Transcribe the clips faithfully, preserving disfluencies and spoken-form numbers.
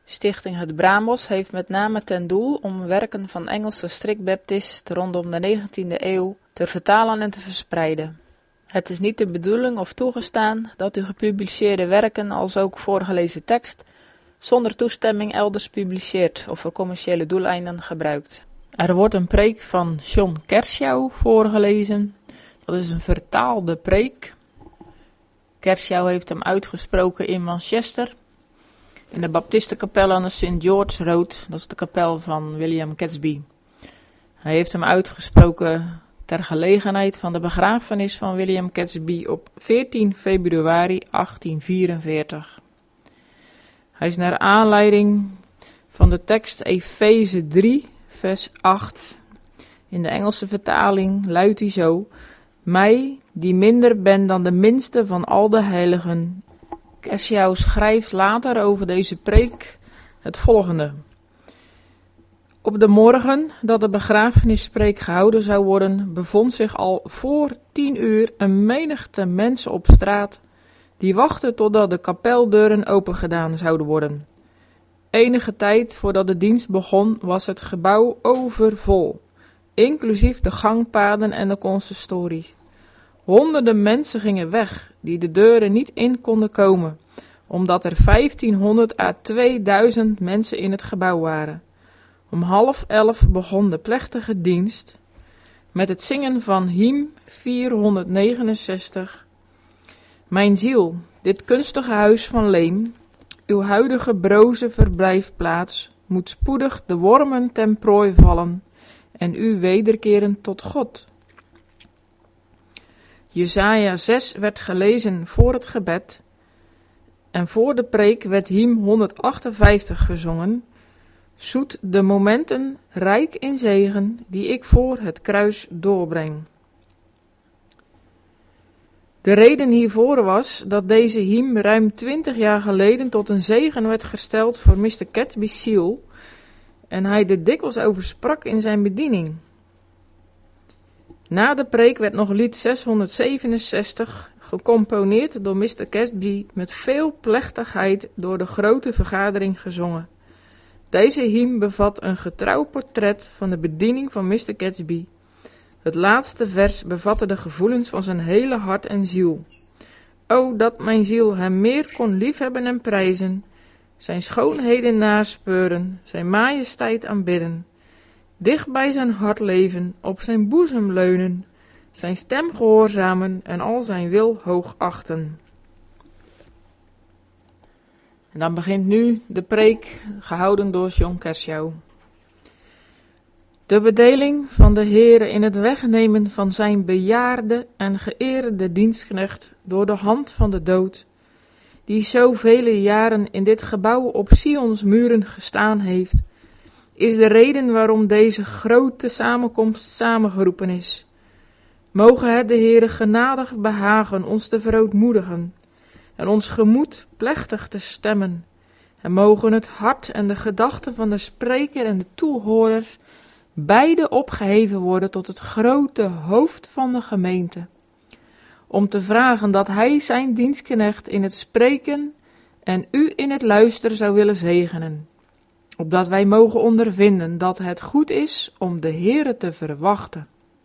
Stichting Het Bramos heeft met name ten doel om werken van Engelse strikbaptisten rondom de negentiende eeuw te vertalen en te verspreiden. Het is niet de bedoeling of toegestaan dat u gepubliceerde werken als ook voorgelezen tekst zonder toestemming elders publiceert of voor commerciële doeleinden gebruikt. Er wordt een preek van John Kershaw voorgelezen. Dat is een vertaalde preek. Kershaw heeft hem uitgesproken in Manchester, in de Baptistenkapel aan de Saint George Road. Dat is de kapel van William Catesby. Hij heeft hem uitgesproken ter gelegenheid van de begrafenis van William Catesby op veertien februari achttien vierenveertig. Hij is naar aanleiding van de tekst Efeze drie, vers acht. In de Engelse vertaling luidt hij zo: mij, die minder ben dan de minste van al de heiligen. Kershaw schrijft later over deze preek het volgende. Op de morgen dat de begrafenispreek gehouden zou worden, bevond zich al voor tien uur een menigte mensen op straat, die wachten totdat de kapeldeuren opengedaan zouden worden. Enige tijd voordat de dienst begon, was het gebouw overvol, inclusief de gangpaden en de consistorie. Honderden mensen gingen weg, die de deuren niet in konden komen, omdat er vijftienhonderd à tweeduizend mensen in het gebouw waren. Om half elf begon de plechtige dienst met het zingen van hymn vierhonderdnegenenzestig. Mijn ziel, dit kunstige huis van leem, uw huidige broze verblijfplaats, moet spoedig de wormen ten prooi vallen en u wederkeren tot God. Jesaja zes werd gelezen voor het gebed en voor de preek werd hymn honderdachtenvijftig gezongen. Zoet de momenten rijk in zegen die ik voor het kruis doorbreng. De reden hiervoor was dat deze hymn ruim twintig jaar geleden tot een zegen werd gesteld voor mister Catesby's ziel en hij er dikwijls over sprak in zijn bediening. Na de preek werd nog lied zeshonderdzevenenzestig gecomponeerd door mister Catesby met veel plechtigheid door de grote vergadering gezongen. Deze hymn bevat een getrouw portret van de bediening van mister Catesby. Het laatste vers bevatte de gevoelens van zijn hele hart en ziel. O, dat mijn ziel hem meer kon liefhebben en prijzen, zijn schoonheden naspeuren, zijn majesteit aanbidden, dicht bij zijn hart leven, op zijn boezem leunen, zijn stem gehoorzamen en al zijn wil hoog achten. En dan begint nu de preek, gehouden door John Kershaw. De bedeling van de Heere in het wegnemen van zijn bejaarde en geëerde dienstknecht door de hand van de dood, die zoveel jaren in dit gebouw op Sions muren gestaan heeft, is de reden waarom deze grote samenkomst samengeroepen is. Mogen het de Heere genadig behagen ons te verootmoedigen en ons gemoed plechtig te stemmen, en mogen het hart en de gedachten van de spreker en de toehoorders beide opgeheven worden tot het grote hoofd van de gemeente, om te vragen dat hij zijn dienstknecht in het spreken en u in het luisteren zou willen zegenen, opdat wij mogen ondervinden dat het goed is om de Heere te verwachten.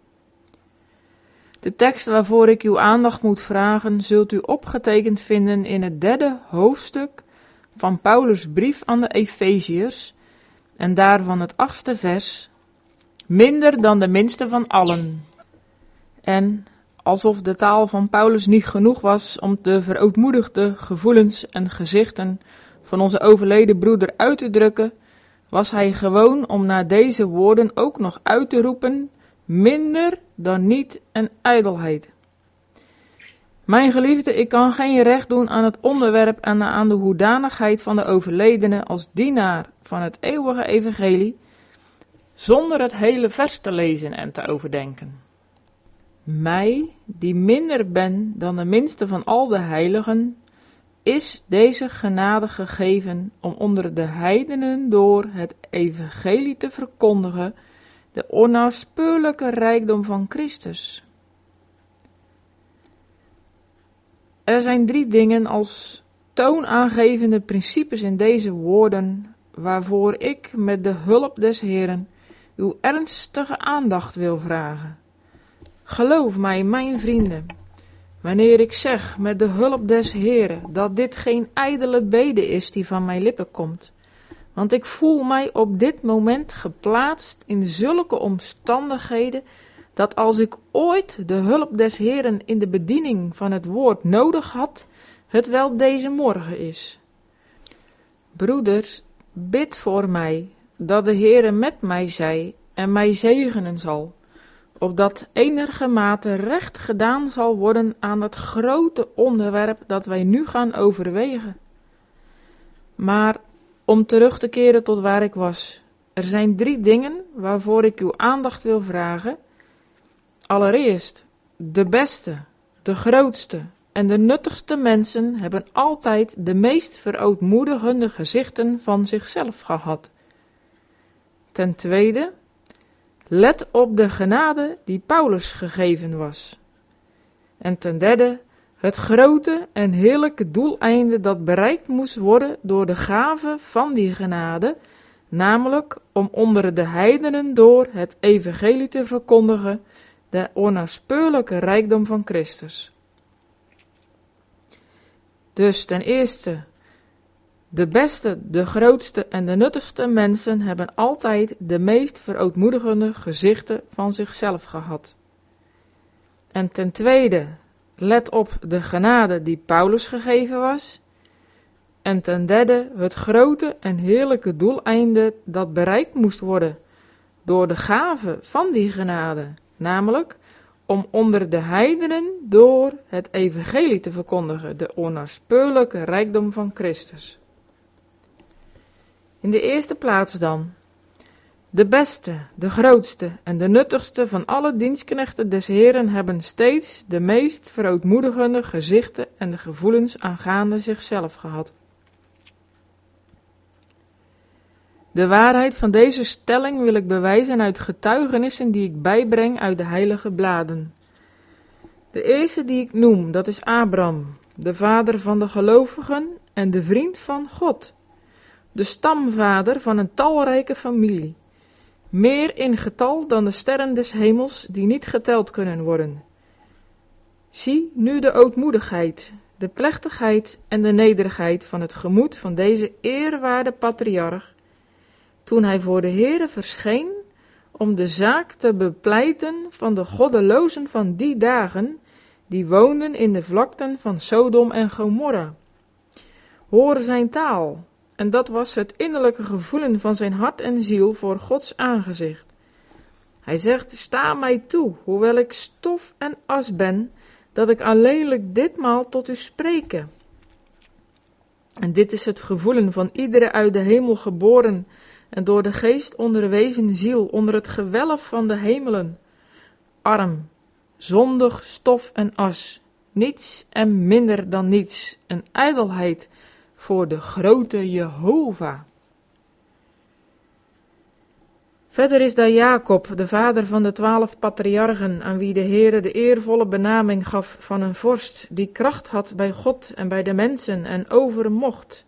De tekst waarvoor ik uw aandacht moet vragen, zult u opgetekend vinden in het derde hoofdstuk van Paulus' brief aan de Efeziërs, en daarvan het achtste vers, minder dan de minste van allen. En alsof de taal van Paulus niet genoeg was om de verootmoedigde gevoelens en gezichten van onze overleden broeder uit te drukken, was hij gewoon om na deze woorden ook nog uit te roepen, minder dan niet en ijdelheid. Mijn geliefde, ik kan geen recht doen aan het onderwerp en aan de hoedanigheid van de overledene als dienaar van het eeuwige evangelie, zonder het hele vers te lezen en te overdenken. Mij, die minder ben dan de minste van al de heiligen, is deze genade gegeven om onder de heidenen door het evangelie te verkondigen de onnaspeurlijke rijkdom van Christus. Er zijn drie dingen als toonaangevende principes in deze woorden waarvoor ik met de hulp des Heeren uw ernstige aandacht wil vragen. Geloof mij, mijn vrienden, wanneer ik zeg met de hulp des Heeren dat dit geen ijdele bede is die van mijn lippen komt, want ik voel mij op dit moment geplaatst in zulke omstandigheden dat als ik ooit de hulp des Heeren in de bediening van het woord nodig had, het wel deze morgen is. Broeders, bid voor mij, dat de Heere met mij zij en mij zegenen zal, opdat enigermate recht gedaan zal worden aan het grote onderwerp dat wij nu gaan overwegen. Maar om terug te keren tot waar ik was, er zijn drie dingen waarvoor ik uw aandacht wil vragen. Allereerst, de beste, de grootste en de nuttigste mensen hebben altijd de meest verootmoedigende gezichten van zichzelf gehad. Ten tweede, let op de genade die Paulus gegeven was. En ten derde, het grote en heerlijke doeleinde dat bereikt moest worden door de gave van die genade, namelijk om onder de heidenen door het evangelie te verkondigen, de onnaspeurlijke rijkdom van Christus. Dus ten eerste, de beste, de grootste en de nuttigste mensen hebben altijd de meest verootmoedigende gezichten van zichzelf gehad. En ten tweede, let op de genade die Paulus gegeven was. En ten derde, het grote en heerlijke doeleinde dat bereikt moest worden door de gave van die genade, namelijk om onder de heidenen door het evangelie te verkondigen, de onnaspeurlijke rijkdom van Christus. In de eerste plaats dan, de beste, de grootste en de nuttigste van alle dienstknechten des Heeren hebben steeds de meest verootmoedigende gezichten en de gevoelens aangaande zichzelf gehad. De waarheid van deze stelling wil ik bewijzen uit getuigenissen die ik bijbreng uit de heilige bladen. De eerste die ik noem, dat is Abraham, de vader van de gelovigen en de vriend van God. De stamvader van een talrijke familie, meer in getal dan de sterren des hemels die niet geteld kunnen worden. Zie nu de ootmoedigheid, de plechtigheid en de nederigheid van het gemoed van deze eerwaarde patriarch, toen hij voor de Heere verscheen om de zaak te bepleiten van de goddelozen van die dagen, die woonden in de vlakten van Sodom en Gomorra. Hoor zijn taal, en dat was het innerlijke gevoelen van zijn hart en ziel voor Gods aangezicht. Hij zegt, sta mij toe, hoewel ik stof en as ben, dat ik alleenlijk ditmaal tot u spreke. En dit is het gevoelen van iedere uit de hemel geboren en door de geest onderwezen ziel onder het gewelf van de hemelen. Arm, zondig stof en as, niets en minder dan niets, en ijdelheid voor de grote Jehovah. Verder is daar Jacob, de vader van de twaalf patriarchen, aan wie de Heere de eervolle benaming gaf van een vorst, die kracht had bij God en bij de mensen en overmocht.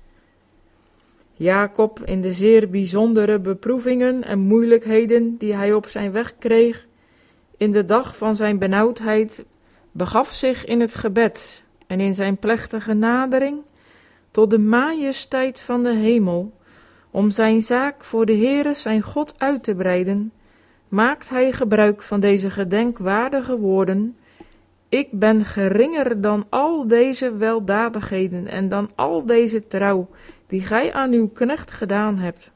Jacob in de zeer bijzondere beproevingen en moeilijkheden die hij op zijn weg kreeg, in de dag van zijn benauwdheid, begaf zich in het gebed en in zijn plechtige nadering tot de majesteit van de hemel, om zijn zaak voor de Heere zijn God uit te breiden, maakt hij gebruik van deze gedenkwaardige woorden: ik ben geringer dan al deze weldadigheden en dan al deze trouw die gij aan uw knecht gedaan hebt.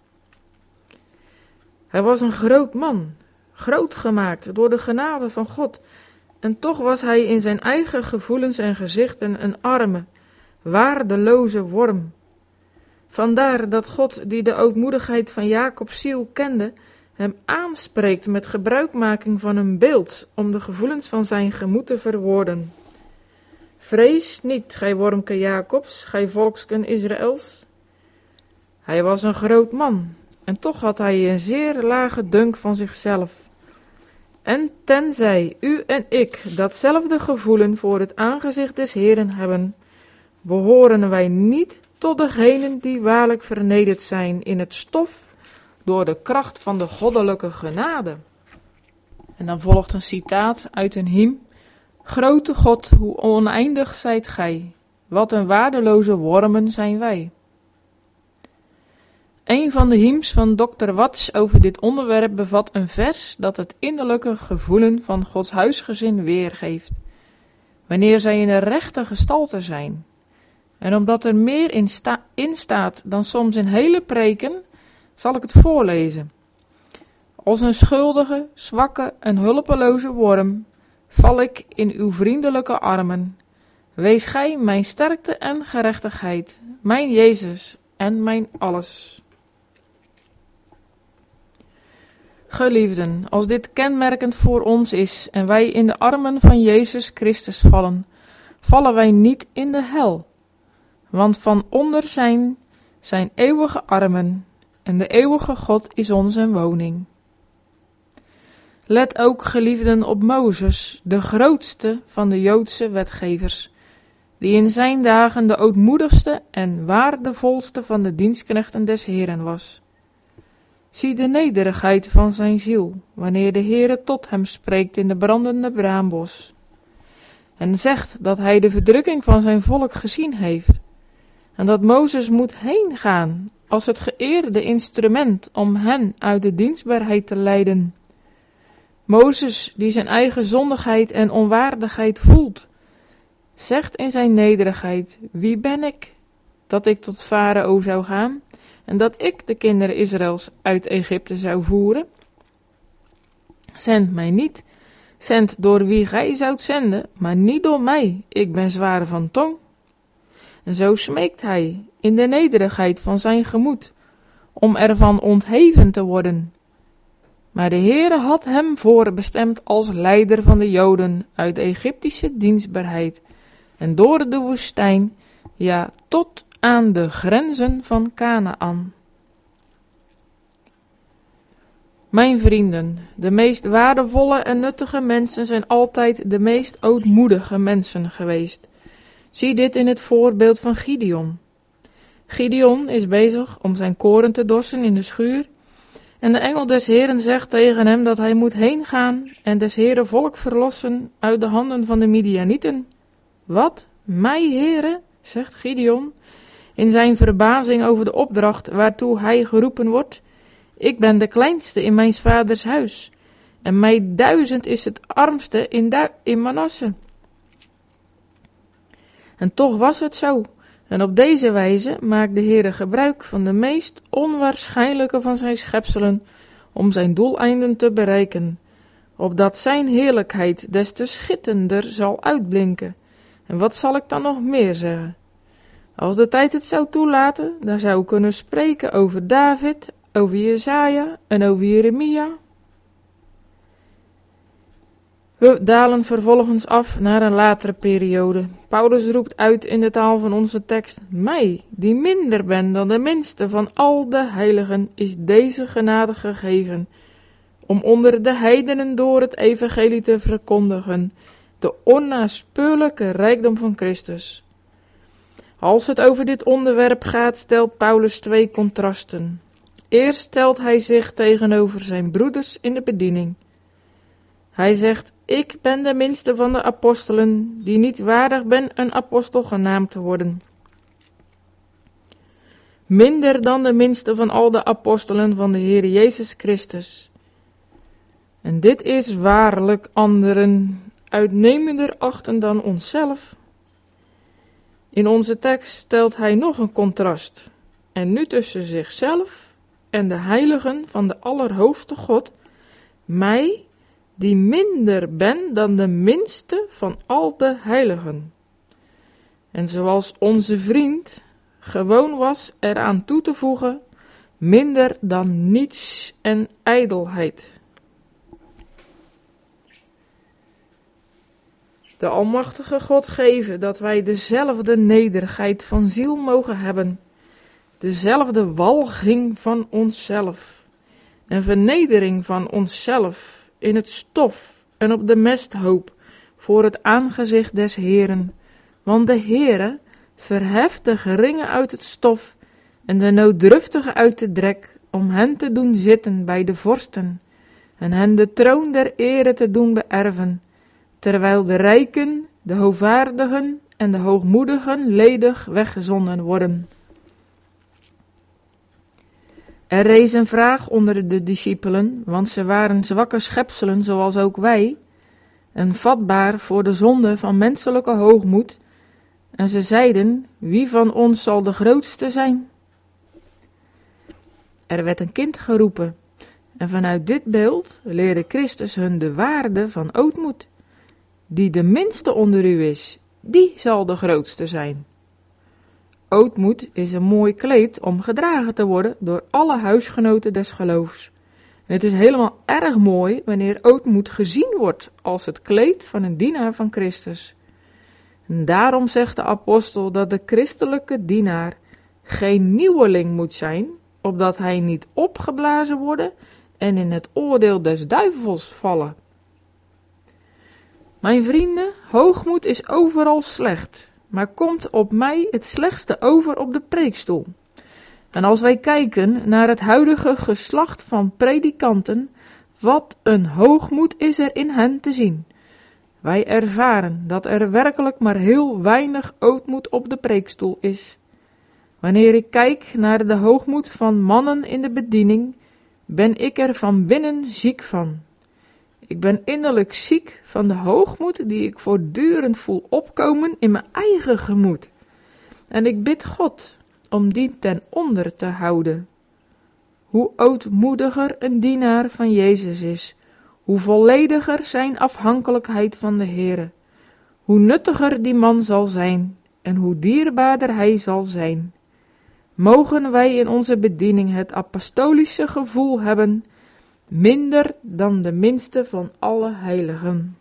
Hij was een groot man, groot gemaakt door de genade van God, en toch was hij in zijn eigen gevoelens en gezichten een arme, waardeloze worm. Vandaar dat God, die de ootmoedigheid van Jacobs ziel kende, hem aanspreekt met gebruikmaking van een beeld om de gevoelens van zijn gemoed te verwoorden. Vrees niet, gij wormke Jacobs, gij volksken Israëls. Hij was een groot man, en toch had hij een zeer lage dunk van zichzelf. En tenzij u en ik datzelfde gevoelen voor het aangezicht des Heeren hebben, behoren wij niet tot degenen die waarlijk vernederd zijn in het stof door de kracht van de goddelijke genade. En dan volgt een citaat uit een hymn. Grote God, hoe oneindig zijt gij, wat een waardeloze wormen zijn wij. Een van de hymns van dokter Watts over dit onderwerp bevat een vers dat het innerlijke gevoelen van Gods huisgezin weergeeft, wanneer zij in de rechte gestalte zijn. En omdat er meer in, sta- in staat dan soms in hele preken, zal ik het voorlezen. Als een schuldige, zwakke en hulpeloze worm, val ik in uw vriendelijke armen. Wees gij mijn sterkte en gerechtigheid, mijn Jezus en mijn alles. Geliefden, als dit kenmerkend voor ons is en wij in de armen van Jezus Christus vallen, vallen wij niet in de hel. Want van onder zijn zijn eeuwige armen en de eeuwige God is onze woning. Let ook, geliefden, op Mozes, de grootste van de Joodse wetgevers, die in zijn dagen de ootmoedigste en waardevolste van de dienstknechten des Heeren was. Zie de nederigheid van zijn ziel, wanneer de Heere tot hem spreekt in de brandende braambos, en zegt dat hij de verdrukking van zijn volk gezien heeft, en dat Mozes moet heen gaan als het geëerde instrument om hen uit de dienstbaarheid te leiden. Mozes, die zijn eigen zondigheid en onwaardigheid voelt, zegt in zijn nederigheid: wie ben ik, dat ik tot Farao zou gaan en dat ik de kinderen Israëls uit Egypte zou voeren? Zend mij niet, zend door wie gij zoudt zenden, maar niet door mij, ik ben zwaar van tong. En zo smeekt hij in de nederigheid van zijn gemoed, om ervan ontheven te worden. Maar de Heere had hem voorbestemd als leider van de Joden uit de Egyptische dienstbaarheid en door de woestijn, ja, tot aan de grenzen van Kanaan. Mijn vrienden, de meest waardevolle en nuttige mensen zijn altijd de meest ootmoedige mensen geweest. Zie dit in het voorbeeld van Gideon. Gideon is bezig om zijn koren te dorsen in de schuur, en de engel des Heeren zegt tegen hem dat hij moet heen gaan en des Heeren volk verlossen uit de handen van de Midianieten. Wat? Mij, Heere? Zegt Gideon, in zijn verbazing over de opdracht waartoe hij geroepen wordt. Ik ben de kleinste in mijn vaders huis, en mij duizend is het armste in, du- in Manasse. En toch was het zo, en op deze wijze maakt de Heere gebruik van de meest onwaarschijnlijke van zijn schepselen om zijn doeleinden te bereiken, opdat zijn heerlijkheid des te schitterender zal uitblinken. En wat zal ik dan nog meer zeggen? Als de tijd het zou toelaten, dan zou ik kunnen spreken over David, over Jesaja en over Jeremia. We dalen vervolgens af naar een latere periode. Paulus roept uit in de taal van onze tekst: mij, die minder ben dan de minste van al de heiligen, is deze genade gegeven, om onder de heidenen door het evangelie te verkondigen, de onnaspeurlijke rijkdom van Christus. Als het over dit onderwerp gaat, stelt Paulus twee contrasten. Eerst stelt hij zich tegenover zijn broeders in de bediening. Hij zegt: ik ben de minste van de apostelen, die niet waardig ben een apostel genaamd te worden. Minder dan de minste van al de apostelen van de Heer Jezus Christus. En dit is waarlijk anderen uitnemender achten dan onszelf. In onze tekst stelt hij nog een contrast, en nu tussen zichzelf en de heiligen van de Allerhoogste God, mij, die minder ben dan de minste van al de heiligen. En zoals onze vriend gewoon was eraan toe te voegen, minder dan niets en ijdelheid. De Almachtige God geven dat wij dezelfde nederigheid van ziel mogen hebben, dezelfde walging van onszelf en vernedering van onszelf in het stof en op de mesthoop voor het aangezicht des Heeren, want de Heere verheft de geringen uit het stof en de nooddruftigen uit de drek, om hen te doen zitten bij de vorsten en hen de troon der ere te doen beërven, terwijl de rijken, de hoogvaardigen en de hoogmoedigen ledig weggezonden worden. Er rees een vraag onder de discipelen, want ze waren zwakke schepselen zoals ook wij, en vatbaar voor de zonde van menselijke hoogmoed, en ze zeiden, wie van ons zal de grootste zijn? Er werd een kind geroepen, en vanuit dit beeld leerde Christus hun de waarde van ootmoed. Die de minste onder u is, die zal de grootste zijn. Ootmoed is een mooi kleed om gedragen te worden door alle huisgenoten des geloofs. En het is helemaal erg mooi wanneer ootmoed gezien wordt als het kleed van een dienaar van Christus. En daarom zegt de apostel dat de christelijke dienaar geen nieuweling moet zijn, opdat hij niet opgeblazen worden en in het oordeel des duivels vallen. Mijn vrienden, hoogmoed is overal slecht, maar komt op mij het slechtste over op de preekstoel. En als wij kijken naar het huidige geslacht van predikanten, wat een hoogmoed is er in hen te zien. Wij ervaren dat er werkelijk maar heel weinig ootmoed op de preekstoel is. Wanneer ik kijk naar de hoogmoed van mannen in de bediening, ben ik er van binnen ziek van. Ik ben innerlijk ziek van de hoogmoed die ik voortdurend voel opkomen in mijn eigen gemoed. En ik bid God om die ten onder te houden. Hoe ootmoediger een dienaar van Jezus is, hoe vollediger zijn afhankelijkheid van de Heere, hoe nuttiger die man zal zijn en hoe dierbaarder hij zal zijn. Mogen wij in onze bediening het apostolische gevoel hebben, minder dan de minste van alle heiligen.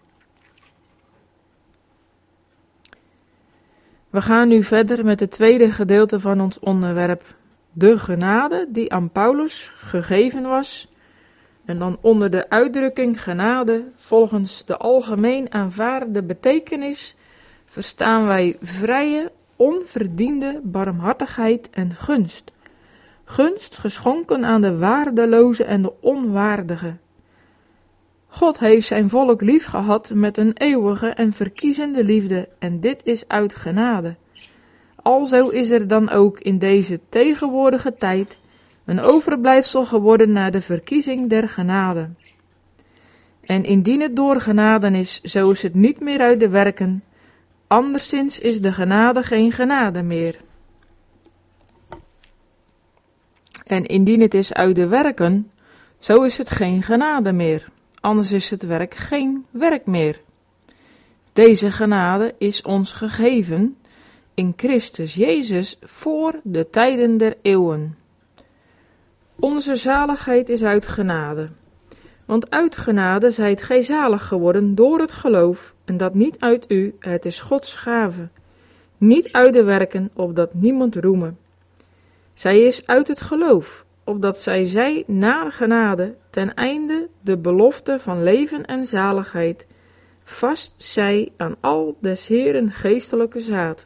We gaan nu verder met het tweede gedeelte van ons onderwerp, de genade die aan Paulus gegeven was. En dan onder de uitdrukking genade, volgens de algemeen aanvaarde betekenis, verstaan wij vrije, onverdiende barmhartigheid en gunst. Gunst geschonken aan de waardeloze en de onwaardige. God heeft zijn volk lief gehad met een eeuwige en verkiezende liefde, en dit is uit genade. Alzo is er dan ook in deze tegenwoordige tijd een overblijfsel geworden naar de verkiezing der genade. En indien het door genade is, zo is het niet meer uit de werken, anderszins is de genade geen genade meer. En indien het is uit de werken, zo is het geen genade meer, anders is het werk geen werk meer. Deze genade is ons gegeven in Christus Jezus voor de tijden der eeuwen. Onze zaligheid is uit genade, want uit genade zijt gij zalig geworden door het geloof, en dat niet uit u, het is Gods gave, niet uit de werken, opdat niemand roeme. Zij is uit het geloof, opdat zij zij naar genade, ten einde de belofte van leven en zaligheid, vast zij aan al des Heeren geestelijke zaad.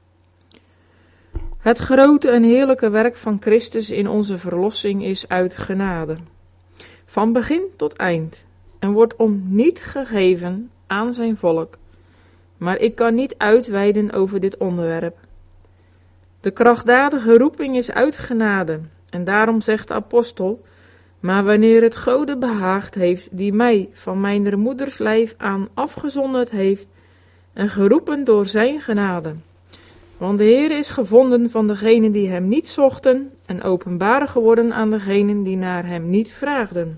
Het grote en heerlijke werk van Christus in onze verlossing is uit genade, van begin tot eind, en wordt om niet gegeven aan zijn volk, maar ik kan niet uitweiden over dit onderwerp. De krachtdadige roeping is uit genade, en daarom zegt de apostel, maar wanneer het Gode behaagd heeft, die mij van mijner moeders lijf aan afgezonderd heeft, en geroepen door zijn genade. Want de Heer is gevonden van degenen die hem niet zochten, en openbaar geworden aan degenen die naar hem niet vraagden.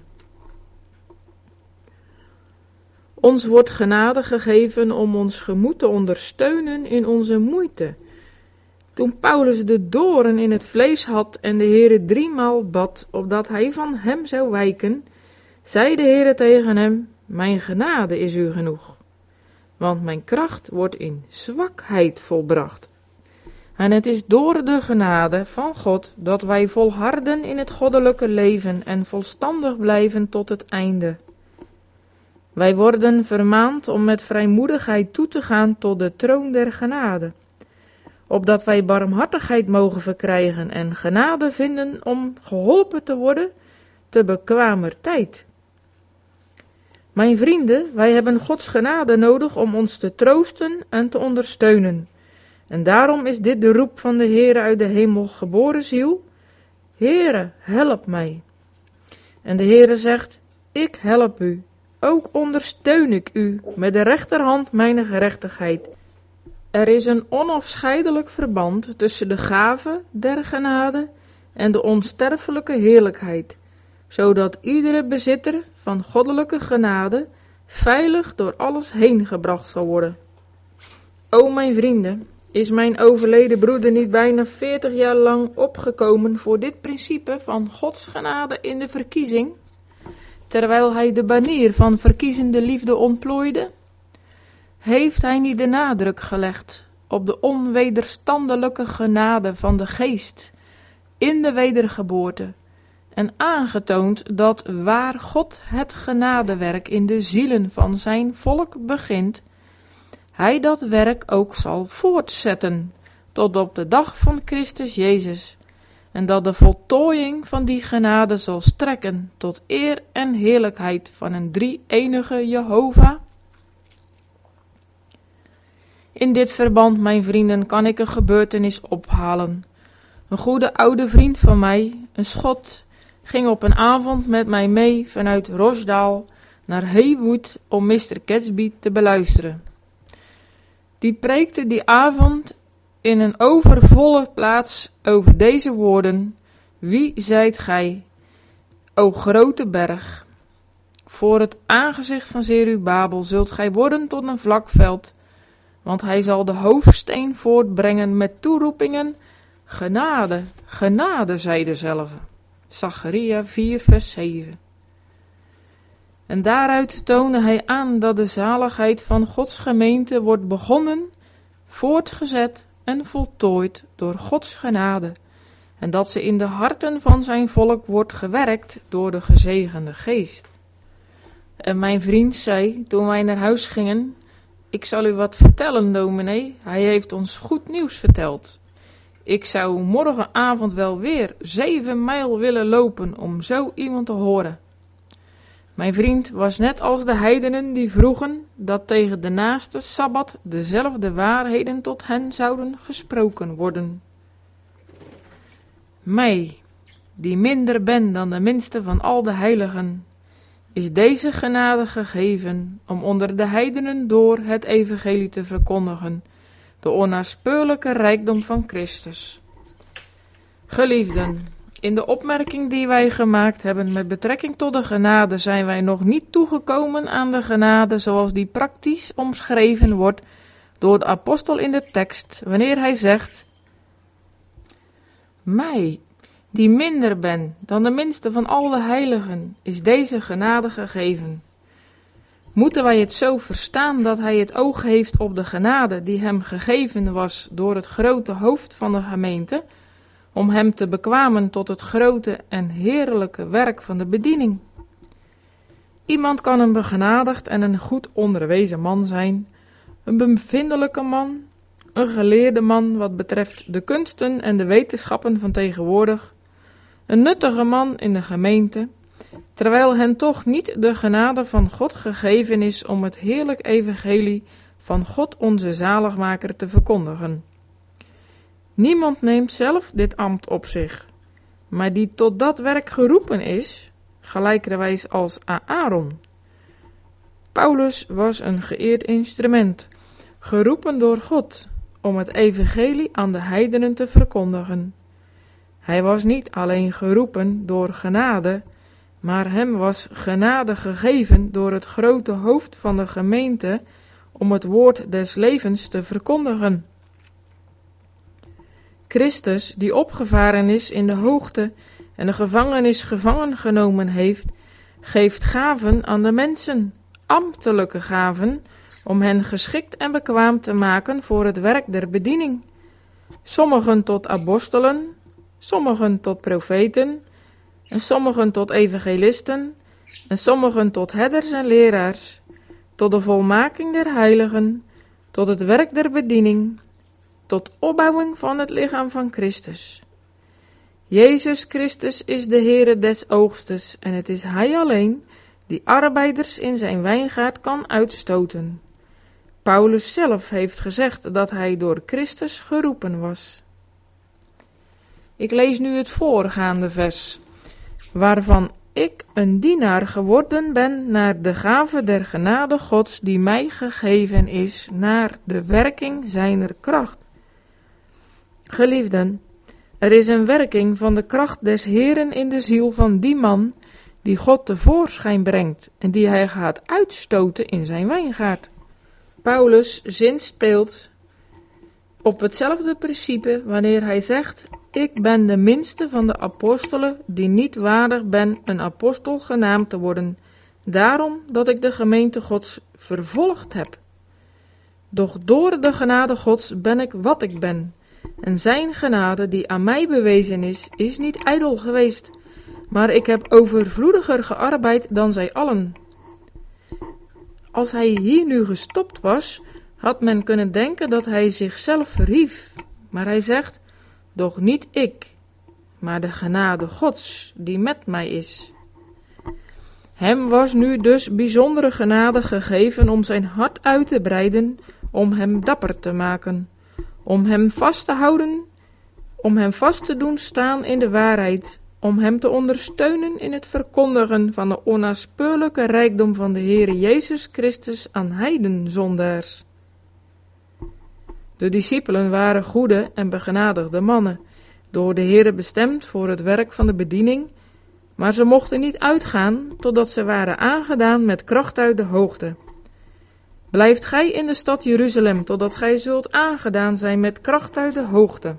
Ons wordt genade gegeven om ons gemoed te ondersteunen in onze moeite. Toen Paulus de doorn in het vlees had en de Heere driemaal bad, opdat hij van hem zou wijken, zei de Heere tegen hem, mijn genade is u genoeg, want mijn kracht wordt in zwakheid volbracht. En het is door de genade van God dat wij volharden in het goddelijke leven en volstandig blijven tot het einde. Wij worden vermaand om met vrijmoedigheid toe te gaan tot de troon der genade, opdat wij barmhartigheid mogen verkrijgen en genade vinden om geholpen te worden te bekwamer tijd. Mijn vrienden, wij hebben Gods genade nodig om ons te troosten en te ondersteunen. En daarom is dit de roep van de Heere uit de hemel geboren ziel. Heere, help mij. En de Heere zegt, ik help u. Ook ondersteun ik u met de rechterhand mijn gerechtigheid. Er is een onafscheidelijk verband tussen de gave der genade en de onsterfelijke heerlijkheid, zodat iedere bezitter van goddelijke genade veilig door alles heen gebracht zal worden. O mijn vrienden, is mijn overleden broeder niet bijna veertig jaar lang opgekomen voor dit principe van Gods genade in de verkiezing, terwijl hij de banier van verkiezende liefde ontplooide? Heeft hij niet de nadruk gelegd op de onwederstandelijke genade van de geest in de wedergeboorte en aangetoond dat waar God het genadewerk in de zielen van zijn volk begint, hij dat werk ook zal voortzetten tot op de dag van Christus Jezus, en dat de voltooiing van die genade zal strekken tot eer en heerlijkheid van een drie-enige Jehovah? In dit verband, mijn vrienden, kan ik een gebeurtenis ophalen. Een goede oude vriend van mij, een Schot, ging op een avond met mij mee vanuit Rochdale naar Heywood om mister Gatsby te beluisteren. Die preekte die avond in een overvolle plaats over deze woorden: wie zijt gij, o grote berg? Voor het aangezicht van Zerubabel zult gij worden tot een vlak veld, want hij zal de hoofdsteen voortbrengen met toeroepingen: genade, genade, zei dezelve. Zacharia vier vers zeven. En daaruit toonde hij aan dat de zaligheid van Gods gemeente wordt begonnen, voortgezet en voltooid door Gods genade, en dat ze in de harten van zijn volk wordt gewerkt door de gezegende geest. En mijn vriend zei, toen wij naar huis gingen: ik zal u wat vertellen, dominee, hij heeft ons goed nieuws verteld. Ik zou morgenavond wel weer zeven mijl willen lopen om zo iemand te horen. Mijn vriend was net als de heidenen die vroegen dat tegen de naaste Sabbat dezelfde waarheden tot hen zouden gesproken worden. Mij, die minder ben dan de minste van al de heiligen, is deze genade gegeven om onder de heidenen door het evangelie te verkondigen, de onnaspeurlijke rijkdom van Christus. Geliefden, in de opmerking die wij gemaakt hebben met betrekking tot de genade zijn wij nog niet toegekomen aan de genade zoals die praktisch omschreven wordt door de apostel in de tekst, wanneer hij zegt: mij, die minder ben dan de minste van al de heiligen, is deze genade gegeven. Moeten wij het zo verstaan dat hij het oog heeft op de genade die hem gegeven was door het grote hoofd van de gemeente, om hem te bekwamen tot het grote en heerlijke werk van de bediening? Iemand kan een begenadigd en een goed onderwezen man zijn, een bevindelijke man, een geleerde man wat betreft de kunsten en de wetenschappen van tegenwoordig, een nuttige man in de gemeente, terwijl hen toch niet de genade van God gegeven is om het heerlijk evangelie van God onze zaligmaker te verkondigen. Niemand neemt zelf dit ambt op zich, maar die tot dat werk geroepen is, gelijkerwijs als Aaron. Paulus was een geëerd instrument, geroepen door God om het evangelie aan de heidenen te verkondigen. Hij was niet alleen geroepen door genade, maar hem was genade gegeven door het grote hoofd van de gemeente om het woord des levens te verkondigen. Christus, die opgevaren is in de hoogte en de gevangenis gevangen genomen heeft, geeft gaven aan de mensen, ambtelijke gaven, om hen geschikt en bekwaam te maken voor het werk der bediening. Sommigen tot apostelen, sommigen tot profeten, en sommigen tot evangelisten, en sommigen tot herders en leraars, tot de volmaking der heiligen, tot het werk der bediening, tot opbouwing van het lichaam van Christus. Jezus Christus is de Heere des oogstes en het is Hij alleen die arbeiders in zijn wijngaard kan uitstoten. Paulus zelf heeft gezegd dat hij door Christus geroepen was. Ik lees nu het voorgaande vers, waarvan ik een dienaar geworden ben naar de gave der genade Gods die mij gegeven is, naar de werking zijner kracht. Geliefden, er is een werking van de kracht des Heeren in de ziel van die man die God tevoorschijn brengt en die hij gaat uitstoten in zijn wijngaard. Paulus zinspeelt op hetzelfde principe wanneer hij zegt: ik ben de minste van de apostelen die niet waardig ben een apostel genaamd te worden, daarom dat ik de gemeente Gods vervolgd heb. Doch door de genade Gods ben ik wat ik ben, en zijn genade die aan mij bewezen is, is niet ijdel geweest, maar ik heb overvloediger gearbeid dan zij allen. Als hij hier nu gestopt was, had men kunnen denken dat hij zichzelf verhief, maar hij zegt: doch niet ik, maar de genade Gods die met mij is. Hem was nu dus bijzondere genade gegeven om zijn hart uit te breiden, om hem dapper te maken, om hem vast te houden, om hem vast te doen staan in de waarheid, om hem te ondersteunen in het verkondigen van de onnaspeurlijke rijkdom van de Heere Jezus Christus aan heidenzondaars. De discipelen waren goede en begenadigde mannen, door de Heere bestemd voor het werk van de bediening, maar ze mochten niet uitgaan totdat ze waren aangedaan met kracht uit de hoogte. Blijft gij in de stad Jeruzalem, totdat gij zult aangedaan zijn met kracht uit de hoogte.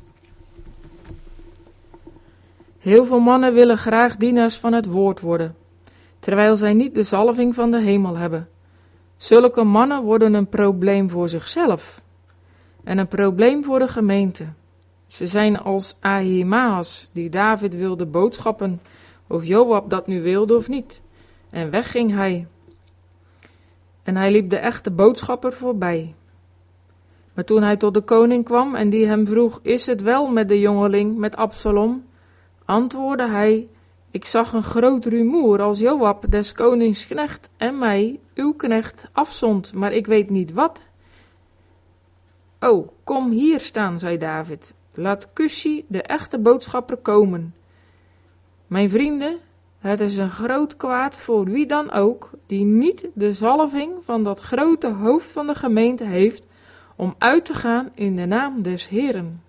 Heel veel mannen willen graag dienaars van het woord worden, terwijl zij niet de zalving van de hemel hebben. Zulke mannen worden een probleem voor zichzelf en een probleem voor de gemeente. Ze zijn als Ahimaas, die David wilde boodschappen, of Joab dat nu wilde of niet. En weg ging hij. En hij liep de echte boodschapper voorbij. Maar toen hij tot de koning kwam en die hem vroeg: is het wel met de jongeling, met Absalom? Antwoordde hij: ik zag een groot rumoer als Joab, des konings knecht, en mij, uw knecht, afzond, maar ik weet niet wat. O, kom hier staan, zei David. Laat Cushi, de echte boodschapper, komen. Mijn vrienden, het is een groot kwaad voor wie dan ook, die niet de zalving van dat grote hoofd van de gemeente heeft, om uit te gaan in de naam des Heeren.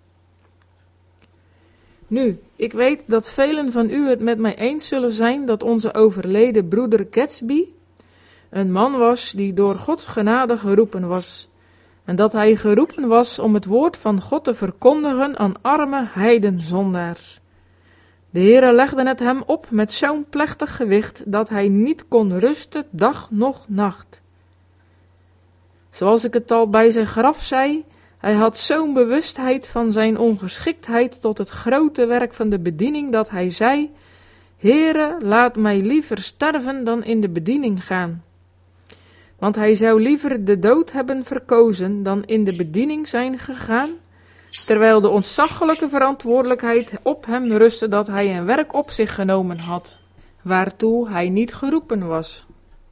Nu, ik weet dat velen van u het met mij eens zullen zijn dat onze overleden broeder Gatsby een man was die door Gods genade geroepen was, en dat hij geroepen was om het woord van God te verkondigen aan arme heidenzondaars. De Heere legde het hem op met zo'n plechtig gewicht dat hij niet kon rusten dag noch nacht. Zoals ik het al bij zijn graf zei, hij had zo'n bewustheid van zijn ongeschiktheid tot het grote werk van de bediening dat hij zei: Heere, laat mij liever sterven dan in de bediening gaan. Want hij zou liever de dood hebben verkozen dan in de bediening zijn gegaan, terwijl de ontzaglijke verantwoordelijkheid op hem rustte dat hij een werk op zich genomen had, waartoe hij niet geroepen was.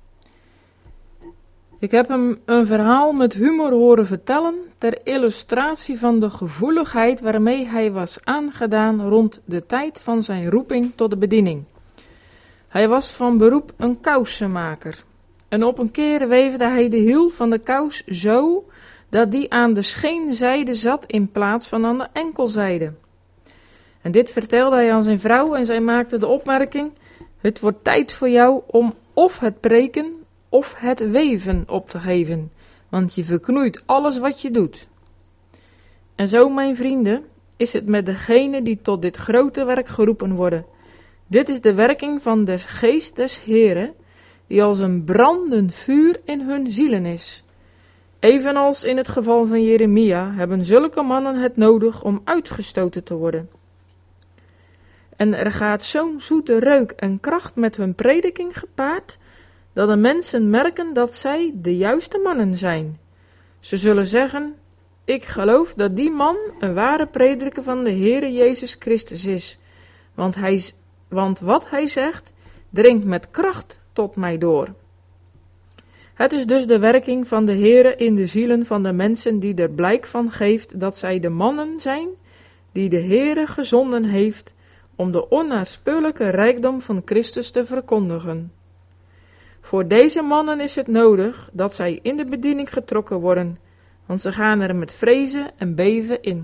Ik heb hem een verhaal met humor horen vertellen ter illustratie van de gevoeligheid waarmee hij was aangedaan rond de tijd van zijn roeping tot de bediening. Hij was van beroep een kousenmaker en op een keer weefde hij de hiel van de kous zo dat die aan de scheenzijde zat in plaats van aan de enkelzijde. En dit vertelde hij aan zijn vrouw en zij maakte de opmerking: het wordt tijd voor jou om of het preken of het weven op te geven, want je verknoeit alles wat je doet. En zo, mijn vrienden, is het met degenen die tot dit grote werk geroepen worden. Dit is de werking van de geest des Heeren, die als een brandend vuur in hun zielen is. Evenals in het geval van Jeremia hebben zulke mannen het nodig om uitgestoten te worden. En er gaat zo'n zoete reuk en kracht met hun prediking gepaard, dat de mensen merken dat zij de juiste mannen zijn. Ze zullen zeggen: Ik geloof dat die man een ware prediker van de Heere Jezus Christus is, want, hij, want wat hij zegt, dringt met kracht tot mij door. Het is dus de werking van de Heere in de zielen van de mensen die er blijk van geeft dat zij de mannen zijn die de Heere gezonden heeft om de onnaarspeurlijke rijkdom van Christus te verkondigen. Voor deze mannen is het nodig dat zij in de bediening getrokken worden, want ze gaan er met vrezen en beven in.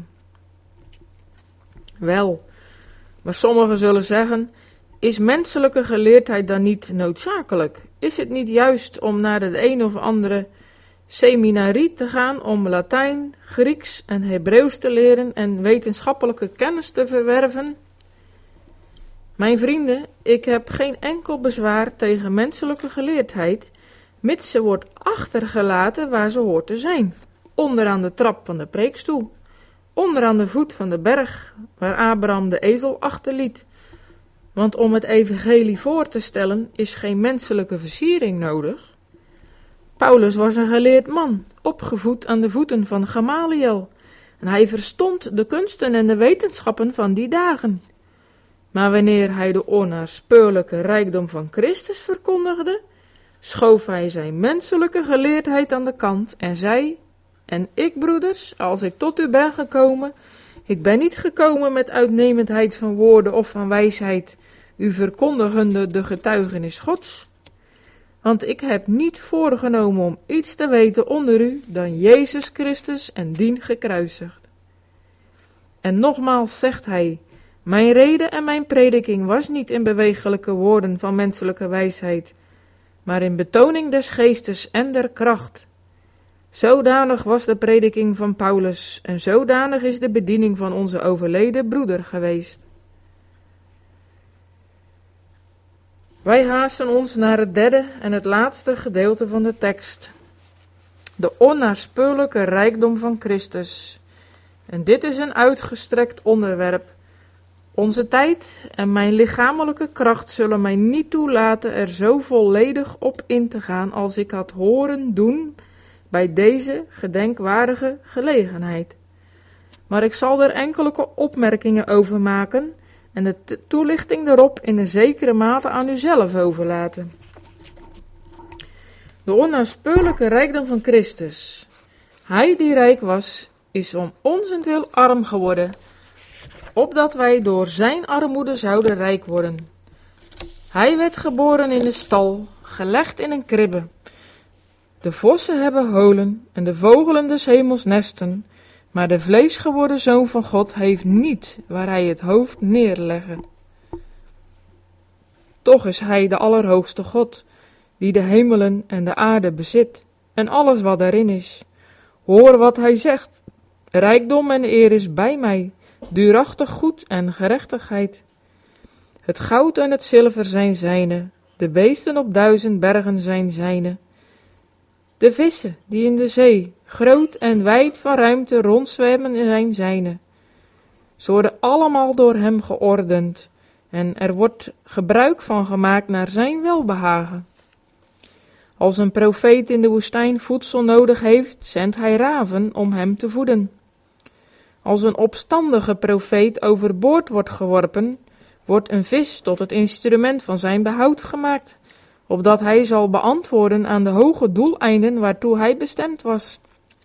Wel, maar sommigen zullen zeggen, is menselijke geleerdheid dan niet noodzakelijk? Is het niet juist om naar het een of andere seminarie te gaan om Latijn, Grieks en Hebreeuws te leren en wetenschappelijke kennis te verwerven? Mijn vrienden, ik heb geen enkel bezwaar tegen menselijke geleerdheid, mits ze wordt achtergelaten waar ze hoort te zijn, onderaan de trap van de preekstoel, onderaan de voet van de berg, waar Abraham de ezel achterliet. Want om het evangelie voor te stellen is geen menselijke versiering nodig. Paulus was een geleerd man, opgevoed aan de voeten van Gamaliel, en hij verstond de kunsten en de wetenschappen van die dagen. Maar wanneer hij de onnaarspeurlijke rijkdom van Christus verkondigde, schoof hij zijn menselijke geleerdheid aan de kant en zei, en ik, broeders, als ik tot u ben gekomen, ik ben niet gekomen met uitnemendheid van woorden of van wijsheid, u verkondigende de getuigenis Gods. Want ik heb niet voorgenomen om iets te weten onder u dan Jezus Christus en dien gekruisigd. En nogmaals zegt hij, mijn rede en mijn prediking was niet in bewegelijke woorden van menselijke wijsheid, maar in betoning des geestes en der kracht. Zodanig was de prediking van Paulus en zodanig is de bediening van onze overleden broeder geweest. Wij haasten ons naar het derde en het laatste gedeelte van de tekst. De onnaarspeurlijke rijkdom van Christus. En dit is een uitgestrekt onderwerp. Onze tijd en mijn lichamelijke kracht zullen mij niet toelaten er zo volledig op in te gaan als ik had horen doen bij deze gedenkwaardige gelegenheid. Maar ik zal er enkele opmerkingen over maken en de toelichting daarop in een zekere mate aan uzelf overlaten. De onnaarspeurlijke rijkdom van Christus. Hij die rijk was, is om onzentwil arm geworden, opdat wij door zijn armoede zouden rijk worden. Hij werd geboren in de stal, gelegd in een kribbe. De vossen hebben holen en de vogelen des hemels nesten, maar de vleesgeworden Zoon van God heeft niet waar hij het hoofd neerleggen. Toch is hij de Allerhoogste God, die de hemelen en de aarde bezit en alles wat daarin is. Hoor wat hij zegt, rijkdom en eer is bij mij, duurachtig goed en gerechtigheid. Het goud en het zilver zijn zijne, de beesten op duizend bergen zijn zijne. De vissen die in de zee, groot en wijd van ruimte rondzwemmen zijn zijne. Ze worden allemaal door hem geordend en er wordt gebruik van gemaakt naar zijn welbehagen. Als een profeet in de woestijn voedsel nodig heeft, zendt hij raven om hem te voeden. Als een opstandige profeet overboord wordt geworpen, wordt een vis tot het instrument van zijn behoud gemaakt, opdat hij zal beantwoorden aan de hoge doeleinden waartoe hij bestemd was.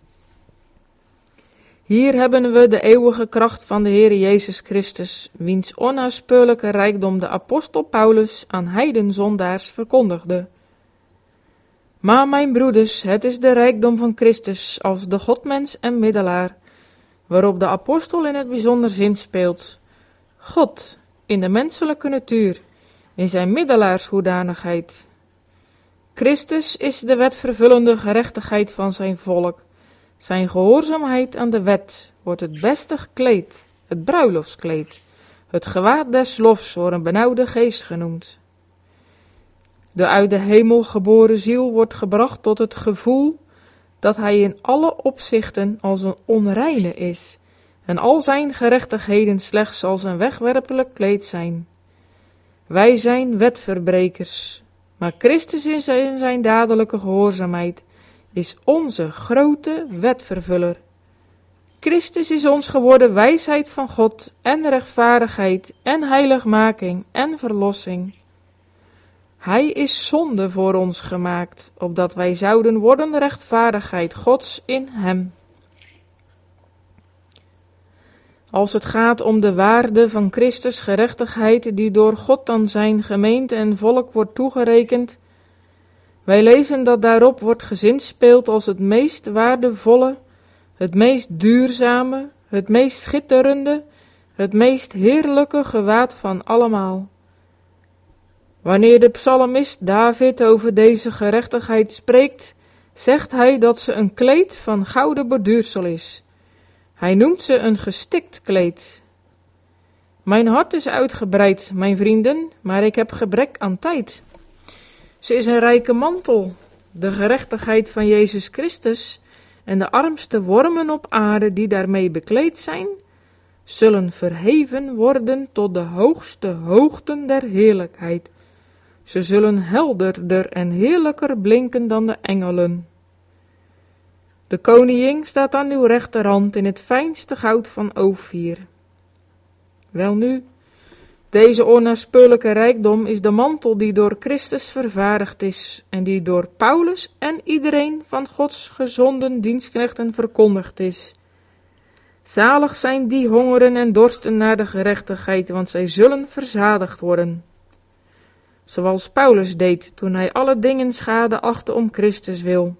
Hier hebben we de eeuwige kracht van de Heer Jezus Christus, wiens onnaarspeurlijke rijkdom de apostel Paulus aan heidenzondaars verkondigde. Maar mijn broeders, het is de rijkdom van Christus als de Godmens en middelaar, waarop de apostel in het bijzonder zinspeelt. God, in de menselijke natuur, in zijn middelaarshoedanigheid. Christus is de wetvervullende gerechtigheid van zijn volk. Zijn gehoorzaamheid aan de wet wordt het beste gekleed, het bruiloftskleed, het gewaad des lofs wordt een benauwde geest genoemd. De uit de hemel geboren ziel wordt gebracht tot het gevoel dat hij in alle opzichten als een onreine is en al zijn gerechtigheden slechts als een wegwerpelijk kleed zijn. Wij zijn wetverbrekers, maar Christus in zijn, zijn dadelijke gehoorzaamheid is onze grote wetvervuller. Christus is ons geworden wijsheid van God en rechtvaardigheid en heiligmaking en verlossing. Hij is zonde voor ons gemaakt, opdat wij zouden worden rechtvaardigheid Gods in hem. Als het gaat om de waarde van Christus gerechtigheid die door God aan zijn gemeente en volk wordt toegerekend, wij lezen dat daarop wordt gezinspeeld als het meest waardevolle, het meest duurzame, het meest schitterende, het meest heerlijke gewaad van allemaal. Wanneer de psalmist David over deze gerechtigheid spreekt, zegt hij dat ze een kleed van gouden borduursel is. Hij noemt ze een gestikt kleed. Mijn hart is uitgebreid, mijn vrienden, maar ik heb gebrek aan tijd. Ze is een rijke mantel, de gerechtigheid van Jezus Christus, en de armste wormen op aarde die daarmee bekleed zijn, zullen verheven worden tot de hoogste hoogten der heerlijkheid. Ze zullen helderder en heerlijker blinken dan de engelen. De koningin staat aan uw rechterhand in het fijnste goud van Ofir. Welnu, deze onnaspeurlijke rijkdom is de mantel die door Christus vervaardigd is en die door Paulus en iedereen van Gods gezonden dienstknechten verkondigd is. Zalig zijn die hongeren en dorsten naar de gerechtigheid, want zij zullen verzadigd worden. Zoals Paulus deed toen hij alle dingen schade achtte om Christus wil.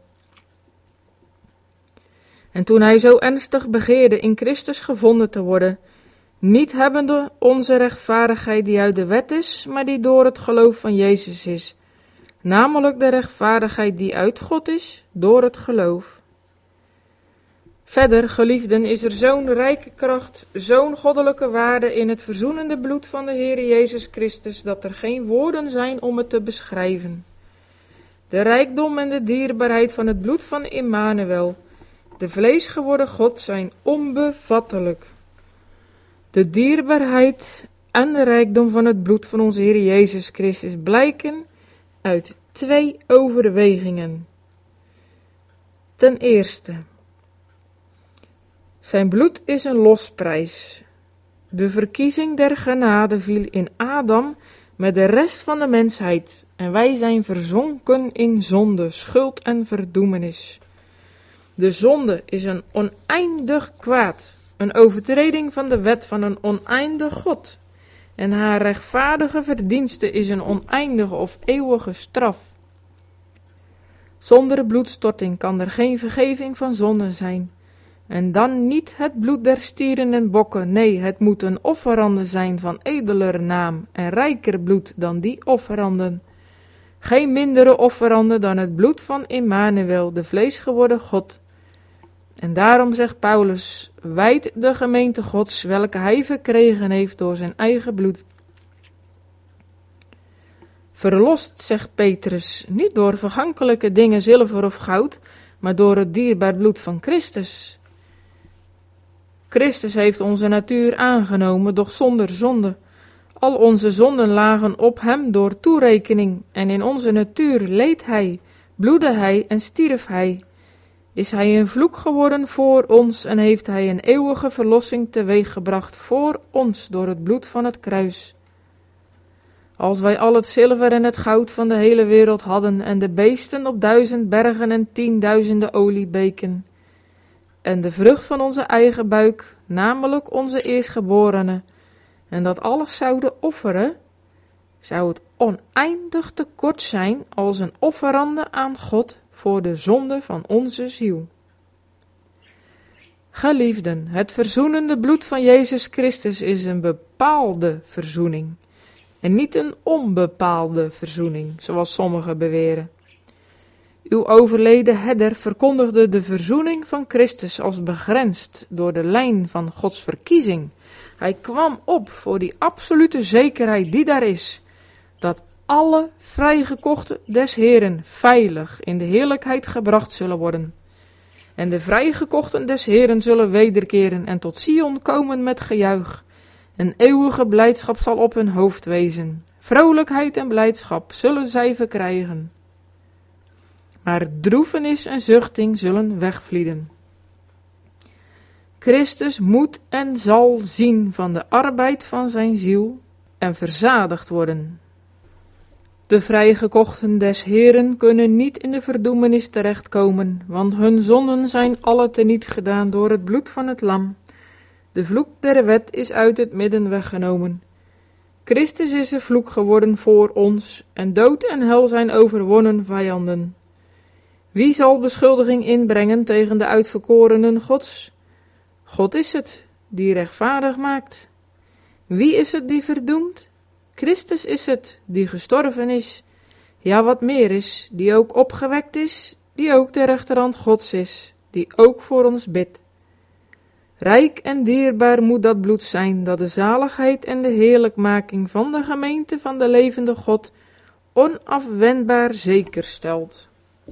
En toen hij zo ernstig begeerde in Christus gevonden te worden, niet hebbende onze rechtvaardigheid die uit de wet is, maar die door het geloof van Jezus is, namelijk de rechtvaardigheid die uit God is, door het geloof. Verder, geliefden, is er zo'n rijke kracht, zo'n goddelijke waarde in het verzoenende bloed van de Heer Jezus Christus, dat er geen woorden zijn om het te beschrijven. De rijkdom en de dierbaarheid van het bloed van Immanuel, de vleesgeworden God, zijn onbevattelijk. De dierbaarheid en de rijkdom van het bloed van onze Heer Jezus Christus blijken uit twee overwegingen. Ten eerste, zijn bloed is een losprijs. De verkiezing der genade viel in Adam met de rest van de mensheid en wij zijn verzonken in zonde, schuld en verdoemenis. De zonde is een oneindig kwaad, een overtreding van de wet van een oneindig God. En haar rechtvaardige verdienste is een oneindige of eeuwige straf. Zonder bloedstorting kan er geen vergeving van zonde zijn. En dan niet het bloed der stieren en bokken, nee, het moet een offerande zijn van edeler naam en rijker bloed dan die offeranden. Geen mindere offerande dan het bloed van Immanuel, de vleesgeworden God. En daarom zegt Paulus, wijdt de gemeente Gods, welke hij verkregen heeft door zijn eigen bloed. Verlost, zegt Petrus, niet door vergankelijke dingen, zilver of goud, maar door het dierbaar bloed van Christus. Christus heeft onze natuur aangenomen, doch zonder zonde. Al onze zonden lagen op hem door toerekening, en in onze natuur leed hij, bloedde hij en stierf hij. Is hij een vloek geworden voor ons en heeft hij een eeuwige verlossing teweeggebracht voor ons door het bloed van het kruis. Als wij al het zilver en het goud van de hele wereld hadden en de beesten op duizend bergen en tienduizenden oliebeken, en de vrucht van onze eigen buik, namelijk onze eerstgeborene, en dat alles zouden offeren, zou het oneindig te kort zijn als een offerande aan God voor de zonde van onze ziel. Geliefden, het verzoenende bloed van Jezus Christus is een bepaalde verzoening en niet een onbepaalde verzoening, zoals sommigen beweren. Uw overleden herder verkondigde de verzoening van Christus als begrensd door de lijn van Gods verkiezing. Hij kwam op voor die absolute zekerheid die daar is, dat alle vrijgekochten des Heeren veilig in de heerlijkheid gebracht zullen worden. En de vrijgekochten des Heeren zullen wederkeren en tot Sion komen met gejuich. Een eeuwige blijdschap zal op hun hoofd wezen. Vrolijkheid en blijdschap zullen zij verkrijgen. Maar droefenis en zuchting zullen wegvlieden. Christus moet en zal zien van de arbeid van zijn ziel en verzadigd worden. De vrijgekochten des Heeren kunnen niet in de verdoemenis terechtkomen, want hun zonden zijn alle teniet gedaan door het bloed van het lam. De vloek der wet is uit het midden weggenomen. Christus is de vloek geworden voor ons, en dood en hel zijn overwonnen vijanden. Wie zal beschuldiging inbrengen tegen de uitverkorenen Gods? God is het, die rechtvaardig maakt. Wie is het die verdoemt? Christus is het, die gestorven is. Ja, wat meer is, die ook opgewekt is, die ook de rechterhand Gods is, die ook voor ons bidt. Rijk en dierbaar moet dat bloed zijn, dat de zaligheid en de heerlijkmaking van de gemeente van de levende God onafwendbaar zeker stelt.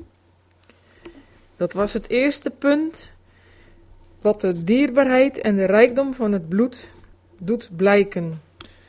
Dat was het eerste punt, wat de dierbaarheid en de rijkdom van het bloed doet blijken.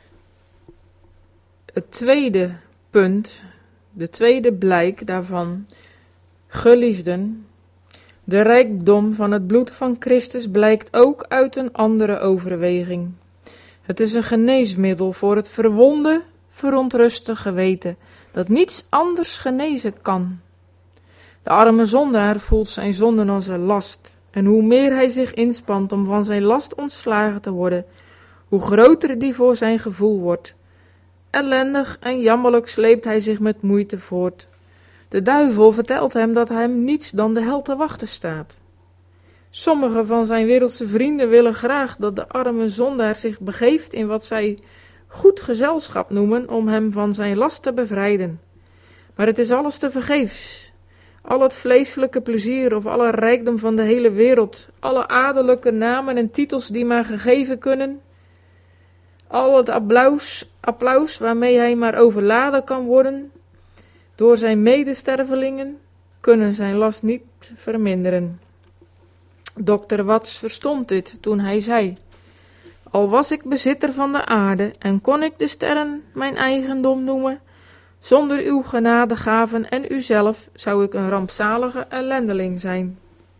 Het tweede punt, de tweede blijk daarvan, geliefden, de rijkdom van het bloed van Christus blijkt ook uit een andere overweging. Het is een geneesmiddel voor het verwonde, verontruste geweten, dat niets anders genezen kan. De arme zondaar voelt zijn zonden als een last, en hoe meer hij zich inspant om van zijn last ontslagen te worden, hoe groter die voor zijn gevoel wordt. Ellendig en jammerlijk sleept hij zich met moeite voort. De duivel vertelt hem dat hem niets dan de hel te wachten staat. Sommige van zijn wereldse vrienden willen graag dat de arme zondaar zich begeeft in wat zij goed gezelschap noemen om hem van zijn last te bevrijden. Maar het is alles te vergeefs. Al het vleeselijke plezier of alle rijkdom van de hele wereld, alle adellijke namen en titels die maar gegeven kunnen, al het applaus, applaus waarmee hij maar overladen kan worden door zijn medestervelingen, kunnen zijn last niet verminderen. dokter Watts verstond dit toen hij zei: al was ik bezitter van de aarde en kon ik de sterren mijn eigendom noemen, zonder uw genadegaven en uzelf zou ik een rampzalige ellendeling zijn.